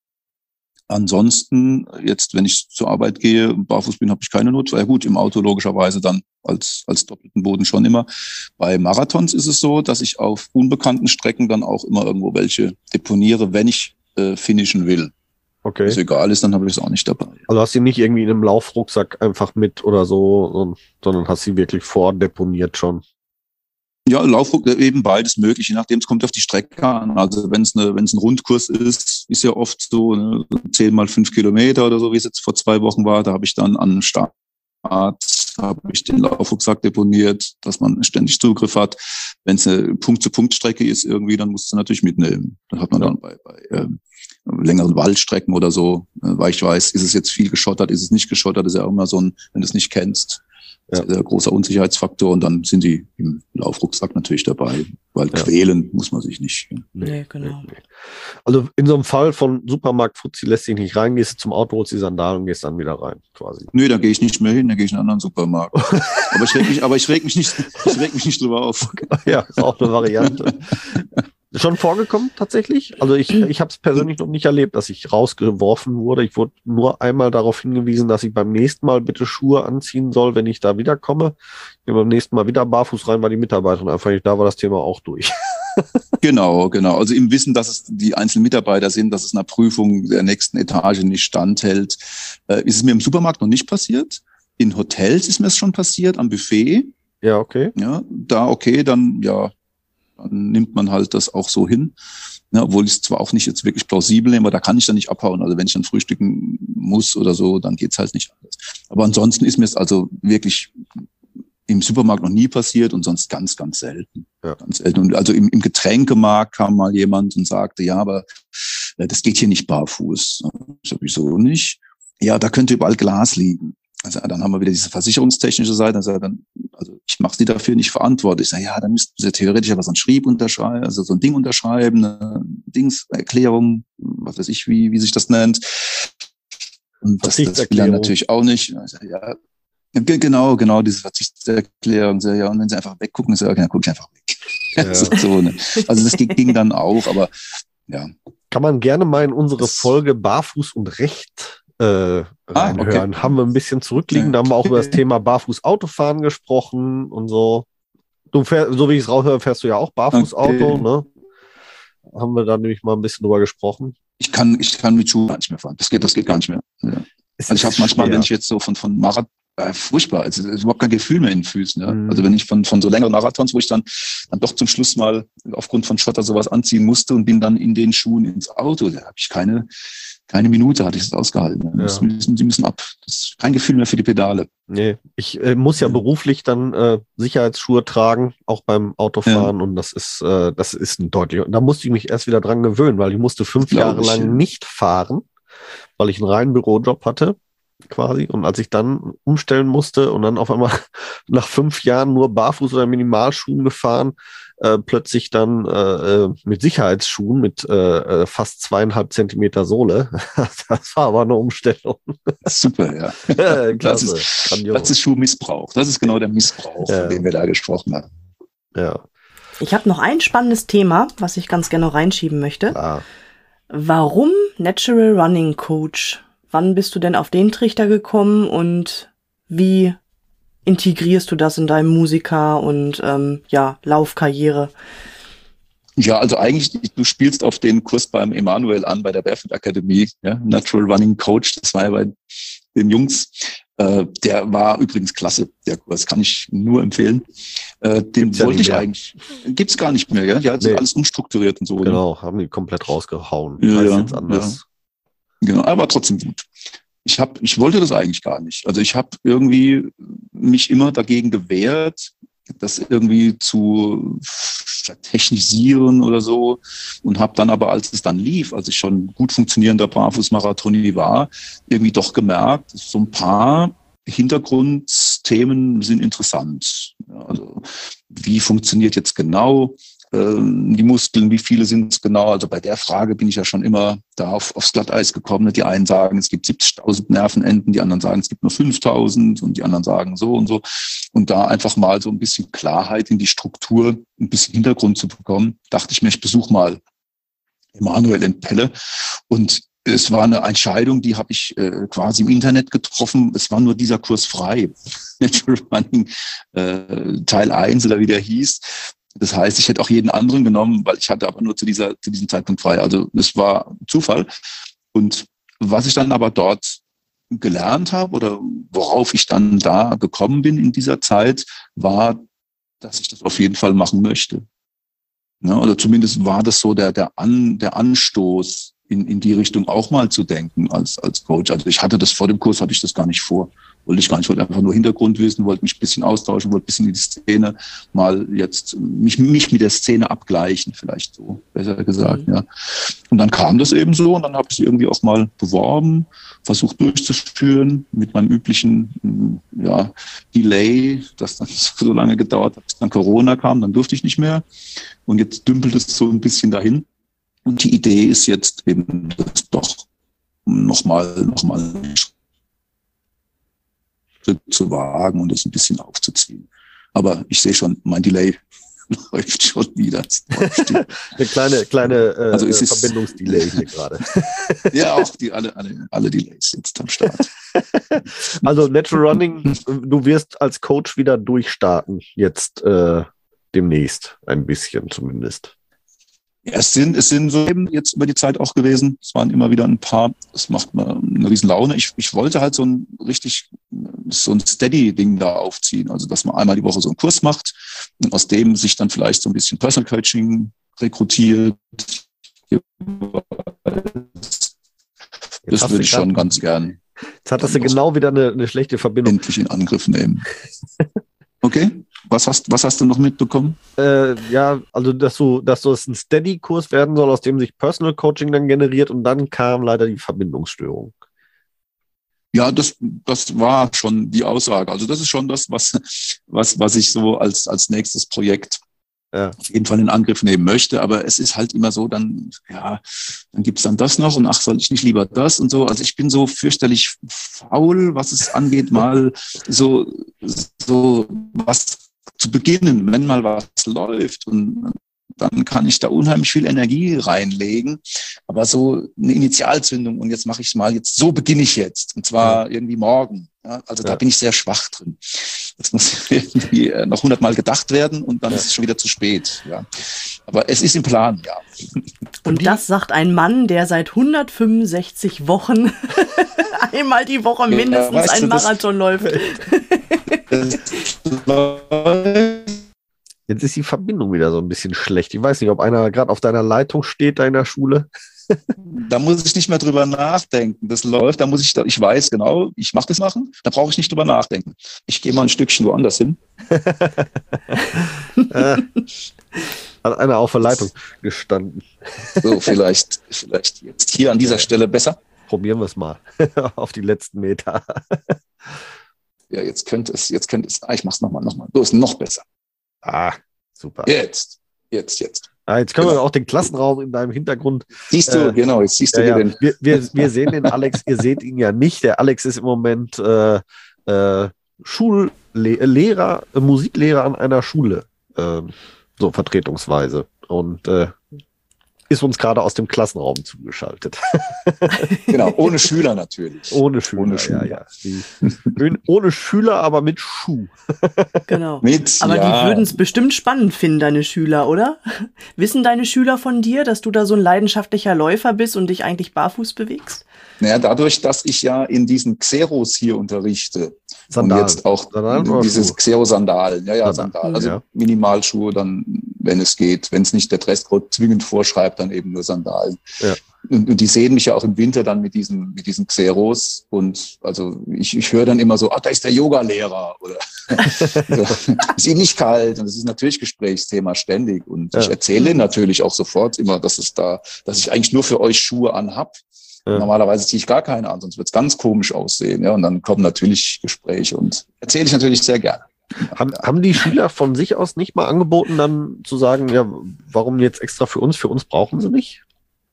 Ansonsten, jetzt, wenn ich zur Arbeit gehe, barfuß bin, habe ich keine Notfall. Ja gut, im Auto logischerweise dann als, als doppelten Boden schon immer. Bei Marathons ist es so, dass ich auf unbekannten Strecken dann auch immer irgendwo welche deponiere, wenn ich äh, finishen will. Wenn es Okay. egal ist, dann habe ich es auch nicht dabei. Also hast du nicht irgendwie in einem Laufrucksack einfach mit oder so, sondern hast sie wirklich vordeponiert schon. Ja, Laufruck, eben beides möglich, je nachdem, es kommt auf die Strecke an. Also wenn es eine, wenn es ein Rundkurs ist, ist ja oft so, ne, zehn mal fünf Kilometer oder so, wie es jetzt vor zwei Wochen war, da habe ich dann an Start, habe ich den Laufrucksack deponiert, dass man ständig Zugriff hat. Wenn es eine Punkt-zu-Punkt-Strecke ist irgendwie, dann musst du natürlich mitnehmen. Dann hat man Ja. dann bei, bei ähm, längeren Waldstrecken oder so, äh, weil ich weiß, ist es jetzt viel geschottert, ist es nicht geschottert, ist ja auch immer so ein, wenn du es nicht kennst, Ja. sehr großer Unsicherheitsfaktor und dann sind die im Laufrucksack natürlich dabei, weil Ja. quälen muss man sich nicht. Nee, genau. Also in so einem Fall von Supermarkt Fuzzi lässt sich nicht rein, gehst du zum Auto, holst die Sandalen und gehst dann wieder rein, quasi. Nö, da gehe ich nicht mehr hin, da gehe ich in einen anderen Supermarkt. aber ich reg mich, aber ich reg mich nicht, ich reg mich nicht drüber auf. Ja, ist auch eine Variante. Schon vorgekommen tatsächlich? Also ich, ich habe es persönlich noch nicht erlebt, dass ich rausgeworfen wurde. Ich wurde nur einmal darauf hingewiesen, dass ich beim nächsten Mal bitte Schuhe anziehen soll, wenn ich da wiederkomme. Ich bin beim nächsten Mal wieder barfuß rein, war die Mitarbeiterin einfach nicht da, war das Thema auch durch. Genau, genau. Also im Wissen, dass es die einzelnen Mitarbeiter sind, dass es einer Prüfung der nächsten Etage nicht standhält, äh, ist es mir im Supermarkt noch nicht passiert. In Hotels ist mir es schon passiert, am Buffet. Ja, okay. Ja, da okay, dann ja, dann nimmt man halt das auch so hin. Ja, obwohl ich es zwar auch nicht jetzt wirklich plausibel nehme, aber da kann ich dann nicht abhauen. Also wenn ich dann frühstücken muss oder so, dann geht's halt nicht anders. Aber ansonsten ist mir es also wirklich im Supermarkt noch nie passiert und sonst ganz, ganz selten. Ja. Ganz selten. Und also im, im Getränkemarkt kam mal jemand und sagte, ja, aber äh, das geht hier nicht barfuß. Sowieso nicht. Ja, da könnte überall Glas liegen. Also dann haben wir wieder diese versicherungstechnische Seite. Also, dann, also ich mache sie dafür nicht verantwortlich. Ich sage, ja, dann müssten sie theoretisch aber so ein Schrieb unterschreiben, also so ein Ding unterschreiben, eine Dingserklärung, was weiß ich, wie, wie sich das nennt. Und das, das will er natürlich auch nicht. Also, ja, genau, genau, diese Verzichtserklärung. Ja, und wenn sie einfach weggucken, so, okay, dann gucke ich einfach weg. Ja. So, ne? Also das ging dann auch, aber ja. Kann man gerne mal in unsere das Folge Barfuß und Recht Äh, reinhören. Ah, okay. Haben wir ein bisschen zurückliegen, da haben wir auch über das Thema Barfuß-Autofahren gesprochen und so. Du fährst, so wie ich es raushöre, fährst du ja auch Barfuß-Auto, okay. Ne? Haben wir da nämlich mal ein bisschen drüber gesprochen. Ich kann, ich kann mit Schuhen gar nicht mehr fahren. Das geht, das geht gar nicht mehr. Ja. Also ich habe manchmal, schwer. Wenn ich jetzt so von, von Marathon, äh, furchtbar, also es ist überhaupt kein Gefühl mehr in den Füßen. Ja? Mhm. Also wenn ich von, von so längeren Marathons, wo ich dann, dann doch zum Schluss mal aufgrund von Schotter sowas anziehen musste und bin dann in den Schuhen ins Auto, da habe ich keine, keine Minute hatte ich das ausgehalten. Ja. Das müssen, die müssen ab. Das ist kein Gefühl mehr für die Pedale. Nee, ich äh, muss ja, ja beruflich dann äh, Sicherheitsschuhe tragen, auch beim Autofahren ja. Und das ist, äh, das ist ein deutlich. Da musste ich mich erst wieder dran gewöhnen, weil ich musste fünf Jahre ich, lang ja. nicht fahren, weil ich einen reinen Bürojob hatte. Quasi. Und als ich dann umstellen musste und dann auf einmal nach fünf Jahren nur Barfuß oder Minimalschuhen gefahren, äh, plötzlich dann äh, mit Sicherheitsschuhen mit äh, fast zweieinhalb Zentimeter Sohle. Das war aber eine Umstellung. Super, ja. Klasse. Das ist, das ist Schuhmissbrauch. Das ist genau der Missbrauch, ja. Von dem wir da gesprochen haben. Ja. Ich habe noch ein spannendes Thema, was ich ganz gerne reinschieben möchte. Ah. Warum Natural Running Coach? Wann bist du denn auf den Trichter gekommen und wie integrierst du das in deinem Musiker- und ähm, ja, Laufkarriere? Ja, also eigentlich, du spielst auf den Kurs beim Emanuel an, bei der Barefoot Akademie, ja, Natural Running Coach, das war ja bei den Jungs. Äh, der war übrigens klasse, der Kurs, kann ich nur empfehlen. Äh, den gibt's wollte ja ich eigentlich, gibt's gar nicht mehr, ja, die hat nee. alles umstrukturiert und so. Genau, haben die komplett rausgehauen. Ja, heißt ja, jetzt anders. Ja. Genau, aber trotzdem gut. Ich hab, ich wollte das eigentlich gar nicht. Also ich habe irgendwie mich immer dagegen gewehrt, das irgendwie zu technisieren oder so und habe dann aber, als es dann lief, als ich schon gut funktionierender Barfußmarathoni war, irgendwie doch gemerkt, so ein paar Hintergrundthemen sind interessant. Also wie funktioniert jetzt genau die Muskeln, wie viele sind es genau? Also bei der Frage bin ich ja schon immer da auf, aufs Glatteis gekommen. Die einen sagen, es gibt siebzigtausend Nervenenden, die anderen sagen, es gibt nur fünftausend und die anderen sagen so und so. Und da einfach mal so ein bisschen Klarheit in die Struktur, ein bisschen Hintergrund zu bekommen, dachte ich mir, ich besuche mal Emanuel in Pelle. Und es war eine Entscheidung, die habe ich äh, quasi im Internet getroffen. Es war nur dieser Kurs frei. Natural Running äh, Teil eins oder wie der hieß. Das heißt, ich hätte auch jeden anderen genommen, weil ich hatte aber nur zu dieser, zu diesem Zeitpunkt frei. Also das war Zufall. Und was ich dann aber dort gelernt habe oder worauf ich dann da gekommen bin in dieser Zeit, war, dass ich das auf jeden Fall machen möchte. Ja, oder zumindest war das so der, der, An, der Anstoß, in, in die Richtung auch mal zu denken als, als Coach. Also ich hatte das vor dem Kurs, hatte ich das gar nicht vor. Wollte ich gar nicht, wollte einfach nur Hintergrund wissen, wollte mich ein bisschen austauschen, wollte ein bisschen in die Szene mal jetzt, mich, mich mit der Szene abgleichen, vielleicht so, besser gesagt, mhm. ja. Und dann kam das eben so und dann habe ich sie irgendwie auch mal beworben, versucht durchzuführen mit meinem üblichen, ja, Delay, das dann so lange gedauert hat, bis dann Corona kam, dann durfte ich nicht mehr. Und jetzt dümpelt es so ein bisschen dahin. Und die Idee ist jetzt eben, das doch nochmal, nochmal zu wagen und das ein bisschen aufzuziehen. Aber ich sehe schon, mein Delay läuft schon wieder. Eine kleine, kleine äh, also es Verbindungsdelay hier gerade. Ja, auch die, alle, alle, alle Delays jetzt am Start. Also Natural Running, du wirst als Coach wieder durchstarten, jetzt äh, demnächst, ein bisschen zumindest. Ja, es sind, es sind so eben jetzt über die Zeit auch gewesen. Es waren immer wieder ein paar. Das macht mir eine riesen Laune. Ich, ich wollte halt so ein richtig, so ein Steady-Ding da aufziehen. Also, dass man einmal die Woche so einen Kurs macht und aus dem sich dann vielleicht so ein bisschen Personal Coaching rekrutiert. Das würde ich schon ganz gern. Jetzt hattest du genau wieder eine, eine schlechte Verbindung. Endlich in Angriff nehmen. Okay. Was hast, was hast du noch mitbekommen? Äh, ja, also dass so, dass so es ein Steady-Kurs werden soll, aus dem sich Personal Coaching dann generiert und dann kam leider die Verbindungsstörung. Ja, das, das war schon die Aussage. Also das ist schon das, was, was, was ich so als, als nächstes Projekt ja. auf jeden Fall in Angriff nehmen möchte. Aber es ist halt immer so, dann, ja, dann gibt's dann das noch und ach, soll ich nicht lieber das und so. Also ich bin so fürchterlich faul, was es angeht, mal so, so was zu beginnen, wenn mal was läuft, und dann kann ich da unheimlich viel Energie reinlegen. Aber so eine Initialzündung und jetzt mache ich es mal, jetzt so beginne ich jetzt, und zwar ja. irgendwie morgen. Ja, also ja. da bin ich sehr schwach drin. Das muss irgendwie noch hundertmal gedacht werden und dann ja. ist es schon wieder zu spät. Ja. Aber es ist im Plan, ja. Und das sagt ein Mann, der seit hundertfünfundsechzig Wochen einmal die Woche mindestens ja, einen Marathon läuft. Jetzt ist die Verbindung wieder so ein bisschen schlecht. Ich weiß nicht, ob einer gerade auf deiner Leitung steht, da in der Schule. Da muss ich nicht mehr drüber nachdenken. Das läuft, da muss ich, ich weiß genau, ich mache das machen, da brauche ich nicht drüber nachdenken. Ich gehe mal ein Stückchen woanders hin. äh, hat einer auf der Leitung gestanden. So, vielleicht, vielleicht jetzt hier an dieser Stelle besser. Probieren wir es mal auf die letzten Meter. Ja, jetzt könnte es, jetzt könnte es, ah, ich mach's nochmal, nochmal. So ist noch besser. Ah, super. Jetzt, jetzt, jetzt. Ah, jetzt können genau. wir auch den Klassenraum in deinem Hintergrund. Siehst du, äh, genau, jetzt siehst du ja, den. Wir, wir, wir sehen den Alex, ihr seht ihn ja nicht. Der Alex ist im Moment äh, äh, Schullehrer, äh, Musiklehrer an einer Schule, äh, so vertretungsweise. Und äh, ist uns gerade aus dem Klassenraum zugeschaltet. Genau, ohne Schüler natürlich. Ohne Schüler, ohne Schüler. Ja, ja. Die, ohne Schüler, aber mit Schuh. Genau. Mit, aber ja. die würden es bestimmt spannend finden, deine Schüler, oder? Wissen deine Schüler von dir, dass du da so ein leidenschaftlicher Läufer bist und dich eigentlich barfuß bewegst? Naja, dadurch, dass ich ja in diesen Xeros hier unterrichte, Sandalen. Und jetzt auch Sandalen dieses Xero-Sandalen, ja, ja, Sandalen, also ja. Minimalschuhe dann, wenn es geht, wenn es nicht der Dresscode zwingend vorschreibt, dann eben nur Sandalen. Ja. Und, und die sehen mich ja auch im Winter dann mit diesen, mit diesen Xeros, und also ich, ich höre dann immer so, ah, da ist der Yoga-Lehrer, oder so, ist ihm nicht kalt, und das ist natürlich Gesprächsthema ständig, und ja. ich erzähle natürlich auch sofort immer, dass es da, dass ich eigentlich nur für euch Schuhe anhab. Ja. Normalerweise ziehe ich gar keine an, sonst wird es ganz komisch aussehen. Ja, und dann kommen natürlich Gespräche, und erzähle ich natürlich sehr gerne. Haben, haben die Schüler von sich aus nicht mal angeboten, dann zu sagen, ja, warum jetzt extra für uns? Für uns brauchen sie nicht?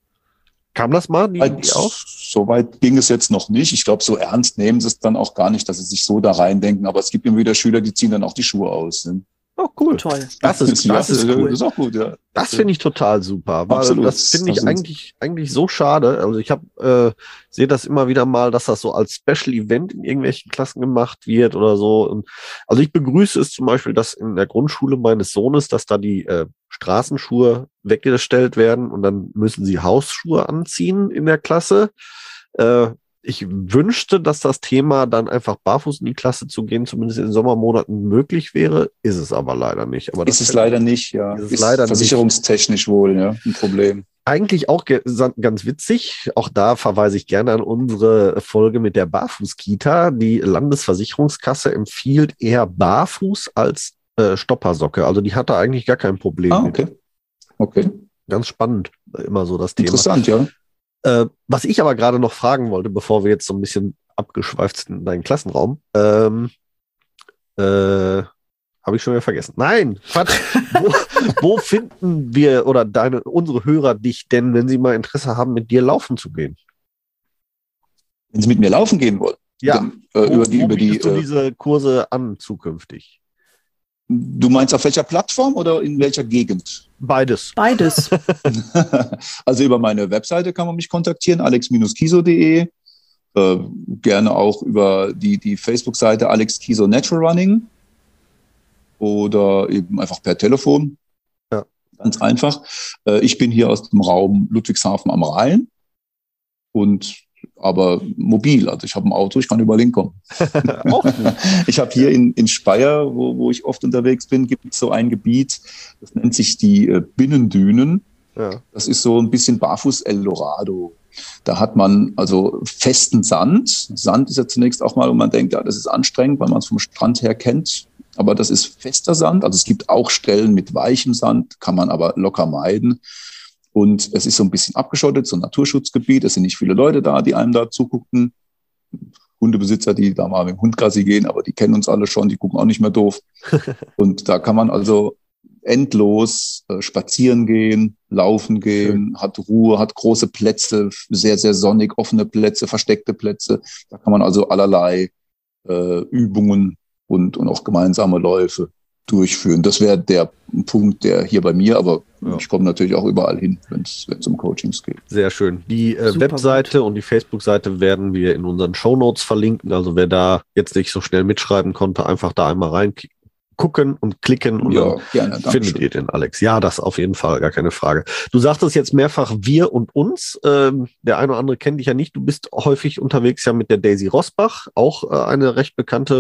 Kam das mal? Die, die auch? So weit ging es jetzt noch nicht. Ich glaube, so ernst nehmen sie es dann auch gar nicht, dass sie sich so da reindenken. Aber es gibt immer wieder Schüler, die ziehen dann auch die Schuhe aus. Ne? Oh, cool. Toll. Das ist, ja, das ist cool. Das ist auch gut, ja. Das finde ich total super. Weil Absolut. Das finde ich das eigentlich, eigentlich so schade. Also ich habe äh, sehe das immer wieder mal, dass das so als Special Event in irgendwelchen Klassen gemacht wird oder so. Und also ich begrüße es zum Beispiel, dass in der Grundschule meines Sohnes, dass da die äh, Straßenschuhe weggestellt werden und dann müssen sie Hausschuhe anziehen in der Klasse. Äh, Ich wünschte, dass das Thema dann einfach barfuß in die Klasse zu gehen, zumindest in den Sommermonaten möglich wäre. Ist es aber leider nicht. Aber ist es leider nicht, ja. Ist, ist leider versicherungstechnisch nicht. wohl, ja, ein Problem. Eigentlich auch ge- ganz witzig. Auch da verweise ich gerne an unsere Folge mit der Barfuß-Kita. Die Landesversicherungskasse empfiehlt eher Barfuß als äh, Stoppersocke. Also die hatte eigentlich gar kein Problem. Ah, okay. Okay. Ganz spannend, immer so das Thema. Interessant, ja. Äh, was ich aber gerade noch fragen wollte, bevor wir jetzt so ein bisschen abgeschweift sind in deinen Klassenraum, ähm, äh, habe ich schon wieder vergessen. Nein, Quatsch. wo, wo finden wir oder deine unsere Hörer dich denn, wenn sie mal Interesse haben, mit dir laufen zu gehen? Wenn sie mit mir laufen gehen wollen? Ja. Dann, äh, wo, über die, wo über die. bietest du äh, diese Kurse an zukünftig? Du meinst auf welcher Plattform oder in welcher Gegend? Beides. Beides. Also über meine Webseite kann man mich kontaktieren, alex Bindestrich kiso punkt de. Äh, gerne auch über die, die Facebook-Seite Alex Kiso Natural Running oder eben einfach per Telefon. Ja. Ganz einfach. Äh, ich bin hier aus dem Raum Ludwigshafen am Rhein und aber mobil. Also ich habe ein Auto, ich kann überall hinkommen. Ich habe hier in, in Speyer, wo, wo ich oft unterwegs bin, gibt es so ein Gebiet, das nennt sich die äh, Binnendünen. Ja. Das ist so ein bisschen Barfuß-Eldorado. Da hat man also festen Sand. Sand ist ja zunächst auch mal, wo man denkt, ja, das ist anstrengend, weil man es vom Strand her kennt. Aber das ist fester Sand. Also es gibt auch Stellen mit weichem Sand, kann man aber locker meiden. Und es ist so ein bisschen abgeschottet, so ein Naturschutzgebiet. Es sind nicht viele Leute da, die einem da zugucken. Hundebesitzer, die da mal mit dem Hund Gassi gehen, aber die kennen uns alle schon, die gucken auch nicht mehr doof. Und da kann man also endlos äh, spazieren gehen, laufen gehen, Schön. Hat Ruhe, hat große Plätze, sehr, sehr sonnig, offene Plätze, versteckte Plätze. Da kann man also allerlei äh, Übungen und, und auch gemeinsame Läufe durchführen. Das wäre der Punkt, der hier bei mir, aber ja. Ich komme natürlich auch überall hin, wenn es um Coachings geht. Sehr schön. Die äh, Webseite gut. Und die Facebook-Seite werden wir in unseren Shownotes verlinken. Also wer da jetzt nicht so schnell mitschreiben konnte, einfach da einmal rein gucken und klicken und ja, dann gerne, findet schön. ihr den Alex. Ja, das auf jeden Fall, gar keine Frage. Du sagtest jetzt mehrfach wir und uns. Ähm, der eine oder andere kennt dich ja nicht. Du bist häufig unterwegs ja mit der Daisy Rosbach, auch äh, eine recht bekannte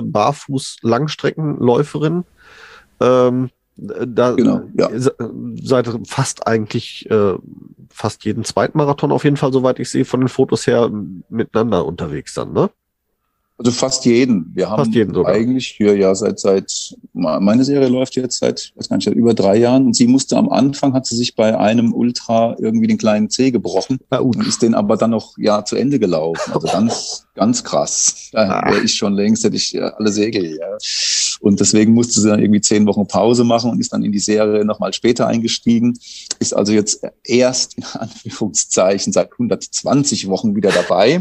Barfuß-Langstreckenläuferin. Ähm, da genau, ja. seid fast eigentlich äh, fast jeden zweiten Marathon auf jeden Fall, soweit ich sehe, von den Fotos her miteinander unterwegs dann, ne? Also fast jeden. Wir haben jeden eigentlich hier ja seit, seit, meine Serie läuft jetzt seit, weiß gar nicht, seit über drei Jahren und sie musste am Anfang, hat sie sich bei einem Ultra irgendwie den kleinen Zeh gebrochen ah, und ist den aber dann noch ja zu Ende gelaufen. Also ganz, ganz krass. Da wäre ich schon längst, hätte ich ja, alle Segel, ja. Und deswegen musste sie dann irgendwie zehn Wochen Pause machen und ist dann in die Serie nochmal später eingestiegen. Ist also jetzt erst in Anführungszeichen seit hundertzwanzig Wochen wieder dabei.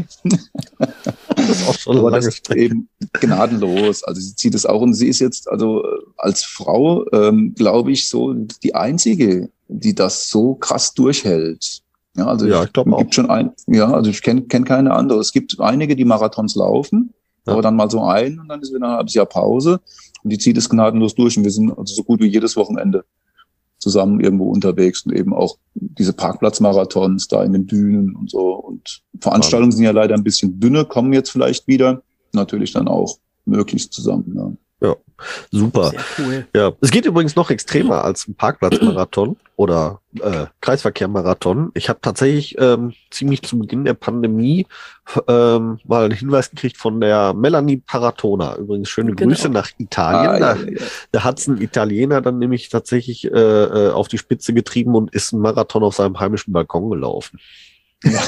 Das ist auch schon aber das ist eben gnadenlos. Also sie zieht es auch und sie ist jetzt also als Frau, ähm, glaube ich, so die einzige, die das so krass durchhält. Ja, also ja, ich glaube auch. Gibt schon ein, ja, also ich kenne kenn keine andere. Es gibt einige, die Marathons laufen, ja. aber dann mal so ein und dann ist wieder ein halbes Jahr Pause und die zieht es gnadenlos durch und wir sind also so gut wie jedes Wochenende zusammen irgendwo unterwegs und eben auch diese Parkplatzmarathons da in den Dünen und so. Und Veranstaltungen sind ja leider ein bisschen dünner, kommen jetzt vielleicht wieder. Natürlich dann auch möglichst zusammen. Ja. Ja, super. Sehr cool. Ja, es geht übrigens noch extremer als ein Parkplatzmarathon oder äh, Kreisverkehrmarathon. Ich habe tatsächlich ähm, ziemlich zu Beginn der Pandemie ähm, mal einen Hinweis gekriegt von der Melanie Paratona. Übrigens schöne Genau. Grüße nach Italien. Ah, da ja, ja. da hat es ein Italiener dann nämlich tatsächlich äh, auf die Spitze getrieben und ist einen Marathon auf seinem heimischen Balkon gelaufen. Ja,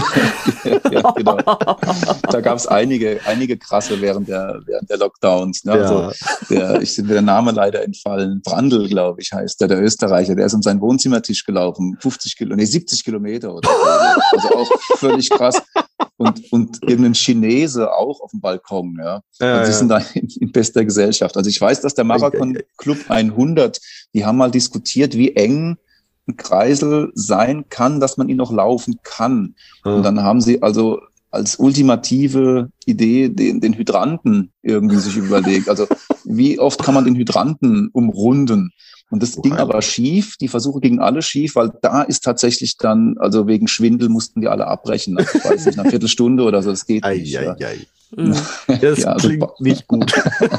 ja, genau. Da gab es einige, einige krasse während der, während der Lockdowns. Ne? Ja. Also der, ich bin der Name leider entfallen. Brandl, glaube ich, heißt der, der Österreicher. Der ist um seinen Wohnzimmertisch gelaufen, fünfzig Kilometer, nee, siebzig Kilometer oder so. Also auch völlig krass. Und, und irgendein Chinese auch auf dem Balkon. Ja. Ja, und sie ja. sind da in, in bester Gesellschaft. Also ich weiß, dass der Marathon Club hundert, die haben mal diskutiert, wie eng ein Kreisel sein kann, dass man ihn noch laufen kann. Ja. Und dann haben sie also als ultimative Idee den, den Hydranten irgendwie sich überlegt. Also wie oft kann man den Hydranten umrunden? Und das oh, ging aber schief. Die Versuche gingen alle schief, weil da ist tatsächlich dann, also wegen Schwindel mussten die alle abbrechen. Also, ich weiß nicht, nach einer Viertelstunde oder so, das geht ei, nicht. Ei, ja. ei. Das ja, klingt also, nicht gut.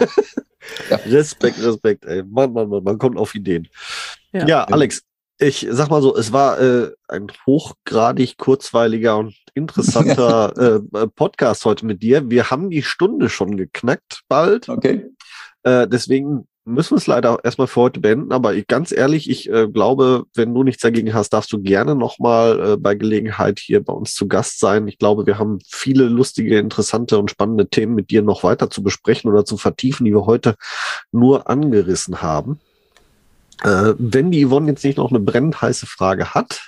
Ja. Respekt, Respekt, ey. Mann, Mann, Mann, man kommt auf Ideen. Ja, ja Alex, ich sag mal so, es war äh, ein hochgradig kurzweiliger und interessanter äh, Podcast heute mit dir. Wir haben die Stunde schon geknackt bald. Okay. Äh, deswegen müssen wir es leider erstmal für heute beenden. Aber ich, ganz ehrlich, ich äh, glaube, wenn du nichts dagegen hast, darfst du gerne nochmal äh, bei Gelegenheit hier bei uns zu Gast sein. Ich glaube, wir haben viele lustige, interessante und spannende Themen mit dir noch weiter zu besprechen oder zu vertiefen, die wir heute nur angerissen haben. Äh, wenn die Yvonne jetzt nicht noch eine brennend heiße Frage hat.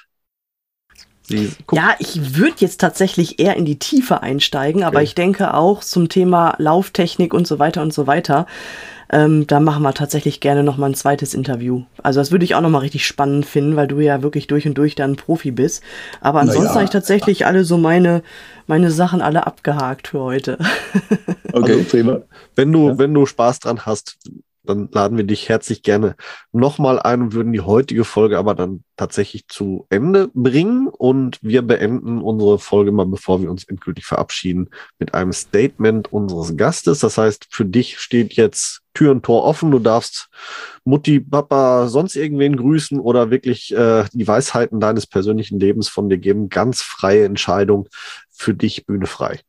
Sie ja, ich würde jetzt tatsächlich eher in die Tiefe einsteigen, aber okay. ich denke auch zum Thema Lauftechnik und so weiter und so weiter. Ähm, da machen wir tatsächlich gerne noch mal ein zweites Interview. Also das würde ich auch noch mal richtig spannend finden, weil du ja wirklich durch und durch dann Profi bist. Aber ansonsten ja. habe ich tatsächlich alle so meine, meine Sachen alle abgehakt für heute. Okay, also, prima. Wenn du, ja. wenn du Spaß dran hast, dann laden wir dich herzlich gerne nochmal ein und würden die heutige Folge aber dann tatsächlich zu Ende bringen. Und wir beenden unsere Folge mal, bevor wir uns endgültig verabschieden, mit einem Statement unseres Gastes. Das heißt, für dich steht jetzt Tür und Tor offen. Du darfst Mutti, Papa, sonst irgendwen grüßen oder wirklich äh, die Weisheiten deines persönlichen Lebens von dir geben. Ganz freie Entscheidung, für dich, Bühne frei.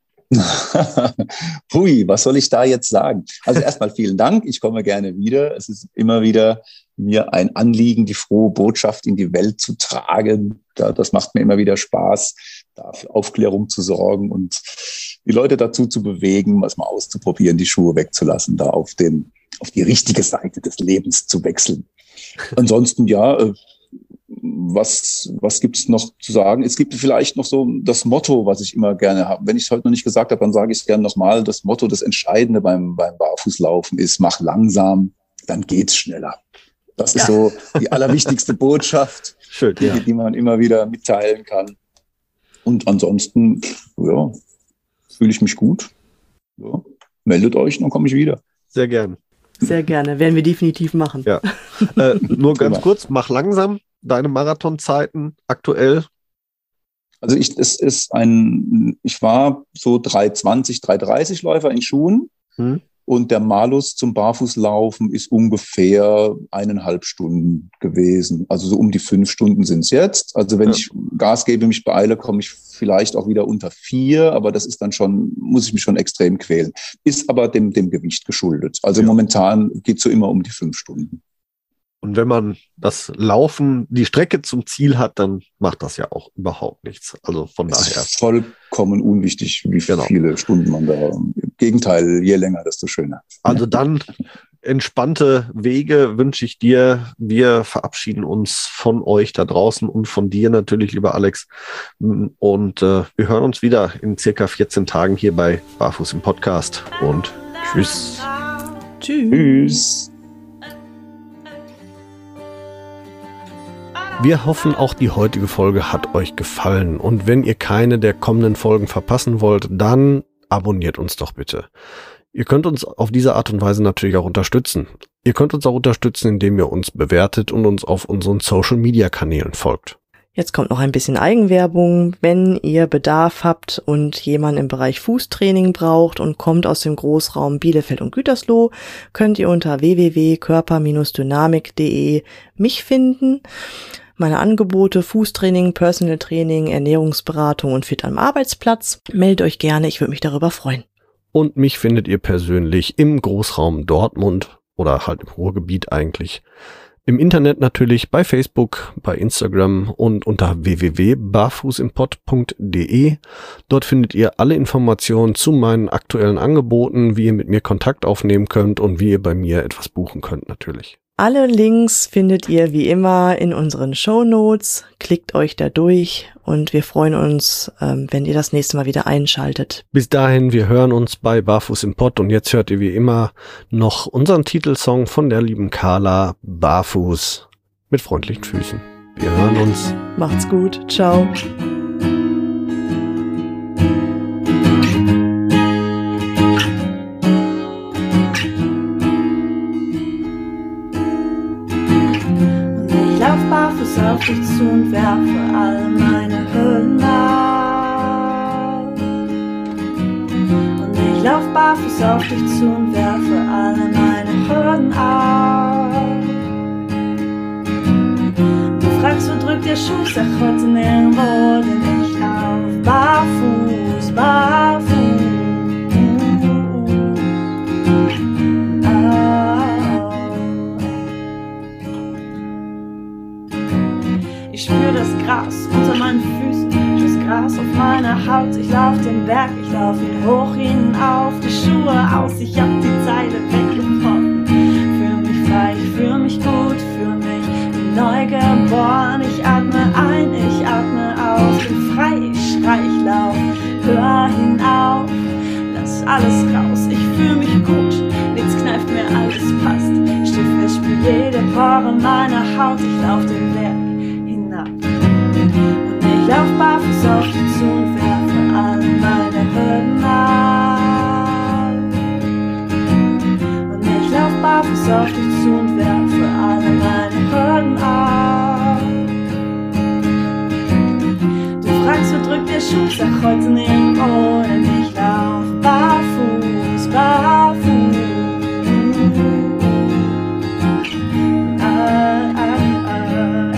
Hui, was soll ich da jetzt sagen? Also erstmal vielen Dank, ich komme gerne wieder. Es ist immer wieder mir ein Anliegen, die frohe Botschaft in die Welt zu tragen. Das macht mir immer wieder Spaß, da für Aufklärung zu sorgen und die Leute dazu zu bewegen, was mal auszuprobieren, die Schuhe wegzulassen, da auf den, auf die richtige Seite des Lebens zu wechseln. Ansonsten, ja, Was, was gibt es noch zu sagen? Es gibt vielleicht noch so das Motto, was ich immer gerne habe. Wenn ich es heute noch nicht gesagt habe, dann sage ich es gerne nochmal. Das Motto, das Entscheidende beim, beim Barfußlaufen ist, mach langsam, dann geht's schneller. Das ist ja so die allerwichtigste Botschaft, Schön, die, ja. die man immer wieder mitteilen kann. Und ansonsten, ja, fühle ich mich gut. Ja, meldet euch, dann komme ich wieder. Sehr gern. Sehr gerne, werden wir definitiv machen. Ja. Äh, nur ganz kurz, mach langsam. Deine Marathonzeiten aktuell? Also ich, es ist ein, ich war so drei zwanzig, drei dreißig Läufer in Schuhen hm. und der Malus zum Barfußlaufen ist ungefähr eineinhalb Stunden gewesen. Also so um die fünf Stunden sind es jetzt. Also wenn ja. ich Gas gebe, mich beeile, komme ich vielleicht auch wieder unter vier, aber das ist dann schon, muss ich mich schon extrem quälen. Ist aber dem, dem Gewicht geschuldet. Also ja. momentan geht es so immer um die fünf Stunden. Und wenn man das Laufen, die Strecke zum Ziel hat, dann macht das ja auch überhaupt nichts. Also von es daher. Ist vollkommen unwichtig, wie genau. viele Stunden man da. Im Gegenteil, je länger, desto schöner. Also dann entspannte Wege wünsche ich dir. Wir verabschieden uns von euch da draußen und von dir natürlich, lieber Alex. Und äh, wir hören uns wieder in circa vierzehn Tagen hier bei Barfuß im Podcast. Und tschüss. Tschüss. Tschüss. Wir hoffen, auch die heutige Folge hat euch gefallen. Und wenn ihr keine der kommenden Folgen verpassen wollt, dann abonniert uns doch bitte. Ihr könnt uns auf diese Art und Weise natürlich auch unterstützen. Ihr könnt uns auch unterstützen, indem ihr uns bewertet und uns auf unseren Social-Media-Kanälen folgt. Jetzt kommt noch ein bisschen Eigenwerbung. Wenn ihr Bedarf habt und jemanden im Bereich Fußtraining braucht und kommt aus dem Großraum Bielefeld und Gütersloh, könnt ihr unter w w w punkt körper Bindestrich dynamik punkt d e mich finden. Meine Angebote, Fußtraining, Personal Training, Ernährungsberatung und Fit am Arbeitsplatz. Meldet euch gerne, ich würde mich darüber freuen. Und mich findet ihr persönlich im Großraum Dortmund oder halt im Ruhrgebiet eigentlich. Im Internet natürlich, bei Facebook, bei Instagram und unter w w w punkt barfußimpod punkt d e. Dort findet ihr alle Informationen zu meinen aktuellen Angeboten, wie ihr mit mir Kontakt aufnehmen könnt und wie ihr bei mir etwas buchen könnt natürlich. Alle Links findet ihr wie immer in unseren Shownotes. Klickt euch da durch und wir freuen uns, ähm, wenn ihr das nächste Mal wieder einschaltet. Bis dahin, wir hören uns bei Barfuß im Pott und jetzt hört ihr wie immer noch unseren Titelsong von der lieben Carla, Barfuß mit freundlichen Füßen. Wir hören uns. Macht's gut. Ciao. Auf dich zu und werfe all meine Hürden auf. Und ich lauf barfuß auf dich zu und werfe alle meine Hürden auf. Du fragst, wo drückt der Schuh, sag heute nirgendwo, denn ich lauf barfuß, barfuß. Ich spür das Gras unter meinen Füßen, das Gras auf meiner Haut. Ich lauf den Berg, ich lauf ihn hoch hinauf, die Schuhe aus, ich hab die Zeile weggebrochen. Fühl mich frei, ich fühl mich gut, fühl mich neu geboren. Ich atme ein, ich atme aus, bin frei, ich schrei, ich lauf, hör hinauf, lass alles raus. Ich fühl mich gut, nichts kneift mir, alles passt. Steh fest, spür jede Pore meiner Haut, ich lauf den Berg. Und ich lauf barfuß auf dich zu und werfe alle meine Hürden auf. Und ich lauf barfuß der Schuh, sag heute nirgendwo, denn ich lauf barfuß, barfuß. Ah, ah, ah.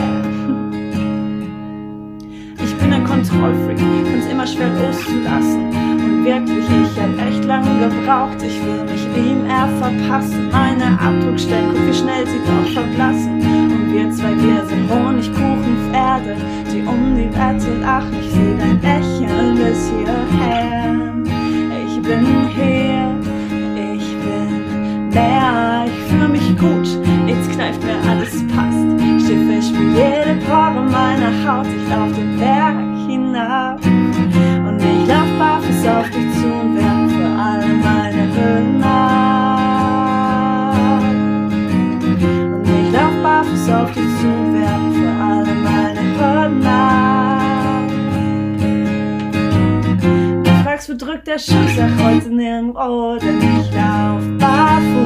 Ich bin ein Kontrollfreak, find's immer schwer loszulassen. Und wirklich, ich hab echt lange gebraucht, ich will mich ihm eher verpassen. Meine Abdruckstellen, guck wie schnell sie doch verblassen. Und wir zwei, wir sind Honigkuchenpferde, die um die Wette lachen. Ich seh dein Lächeln bis hierher. Ich bin hier, ich bin mehr, ich fühl mich gut, jetzt kneift mir alles passt. Schiffe ich für jede Pore meiner Haut, ich lauf den Berg hinab. Und ich lauf barfuß auf dich zu und werf für alle meine Hürden ab. Und ich lauf barfuß auf dich zu und werf für alle meine Hürden ab. Du fragst, wo drückt der Schuh, sag heute nirgendwo, denn ich lauf barfuß.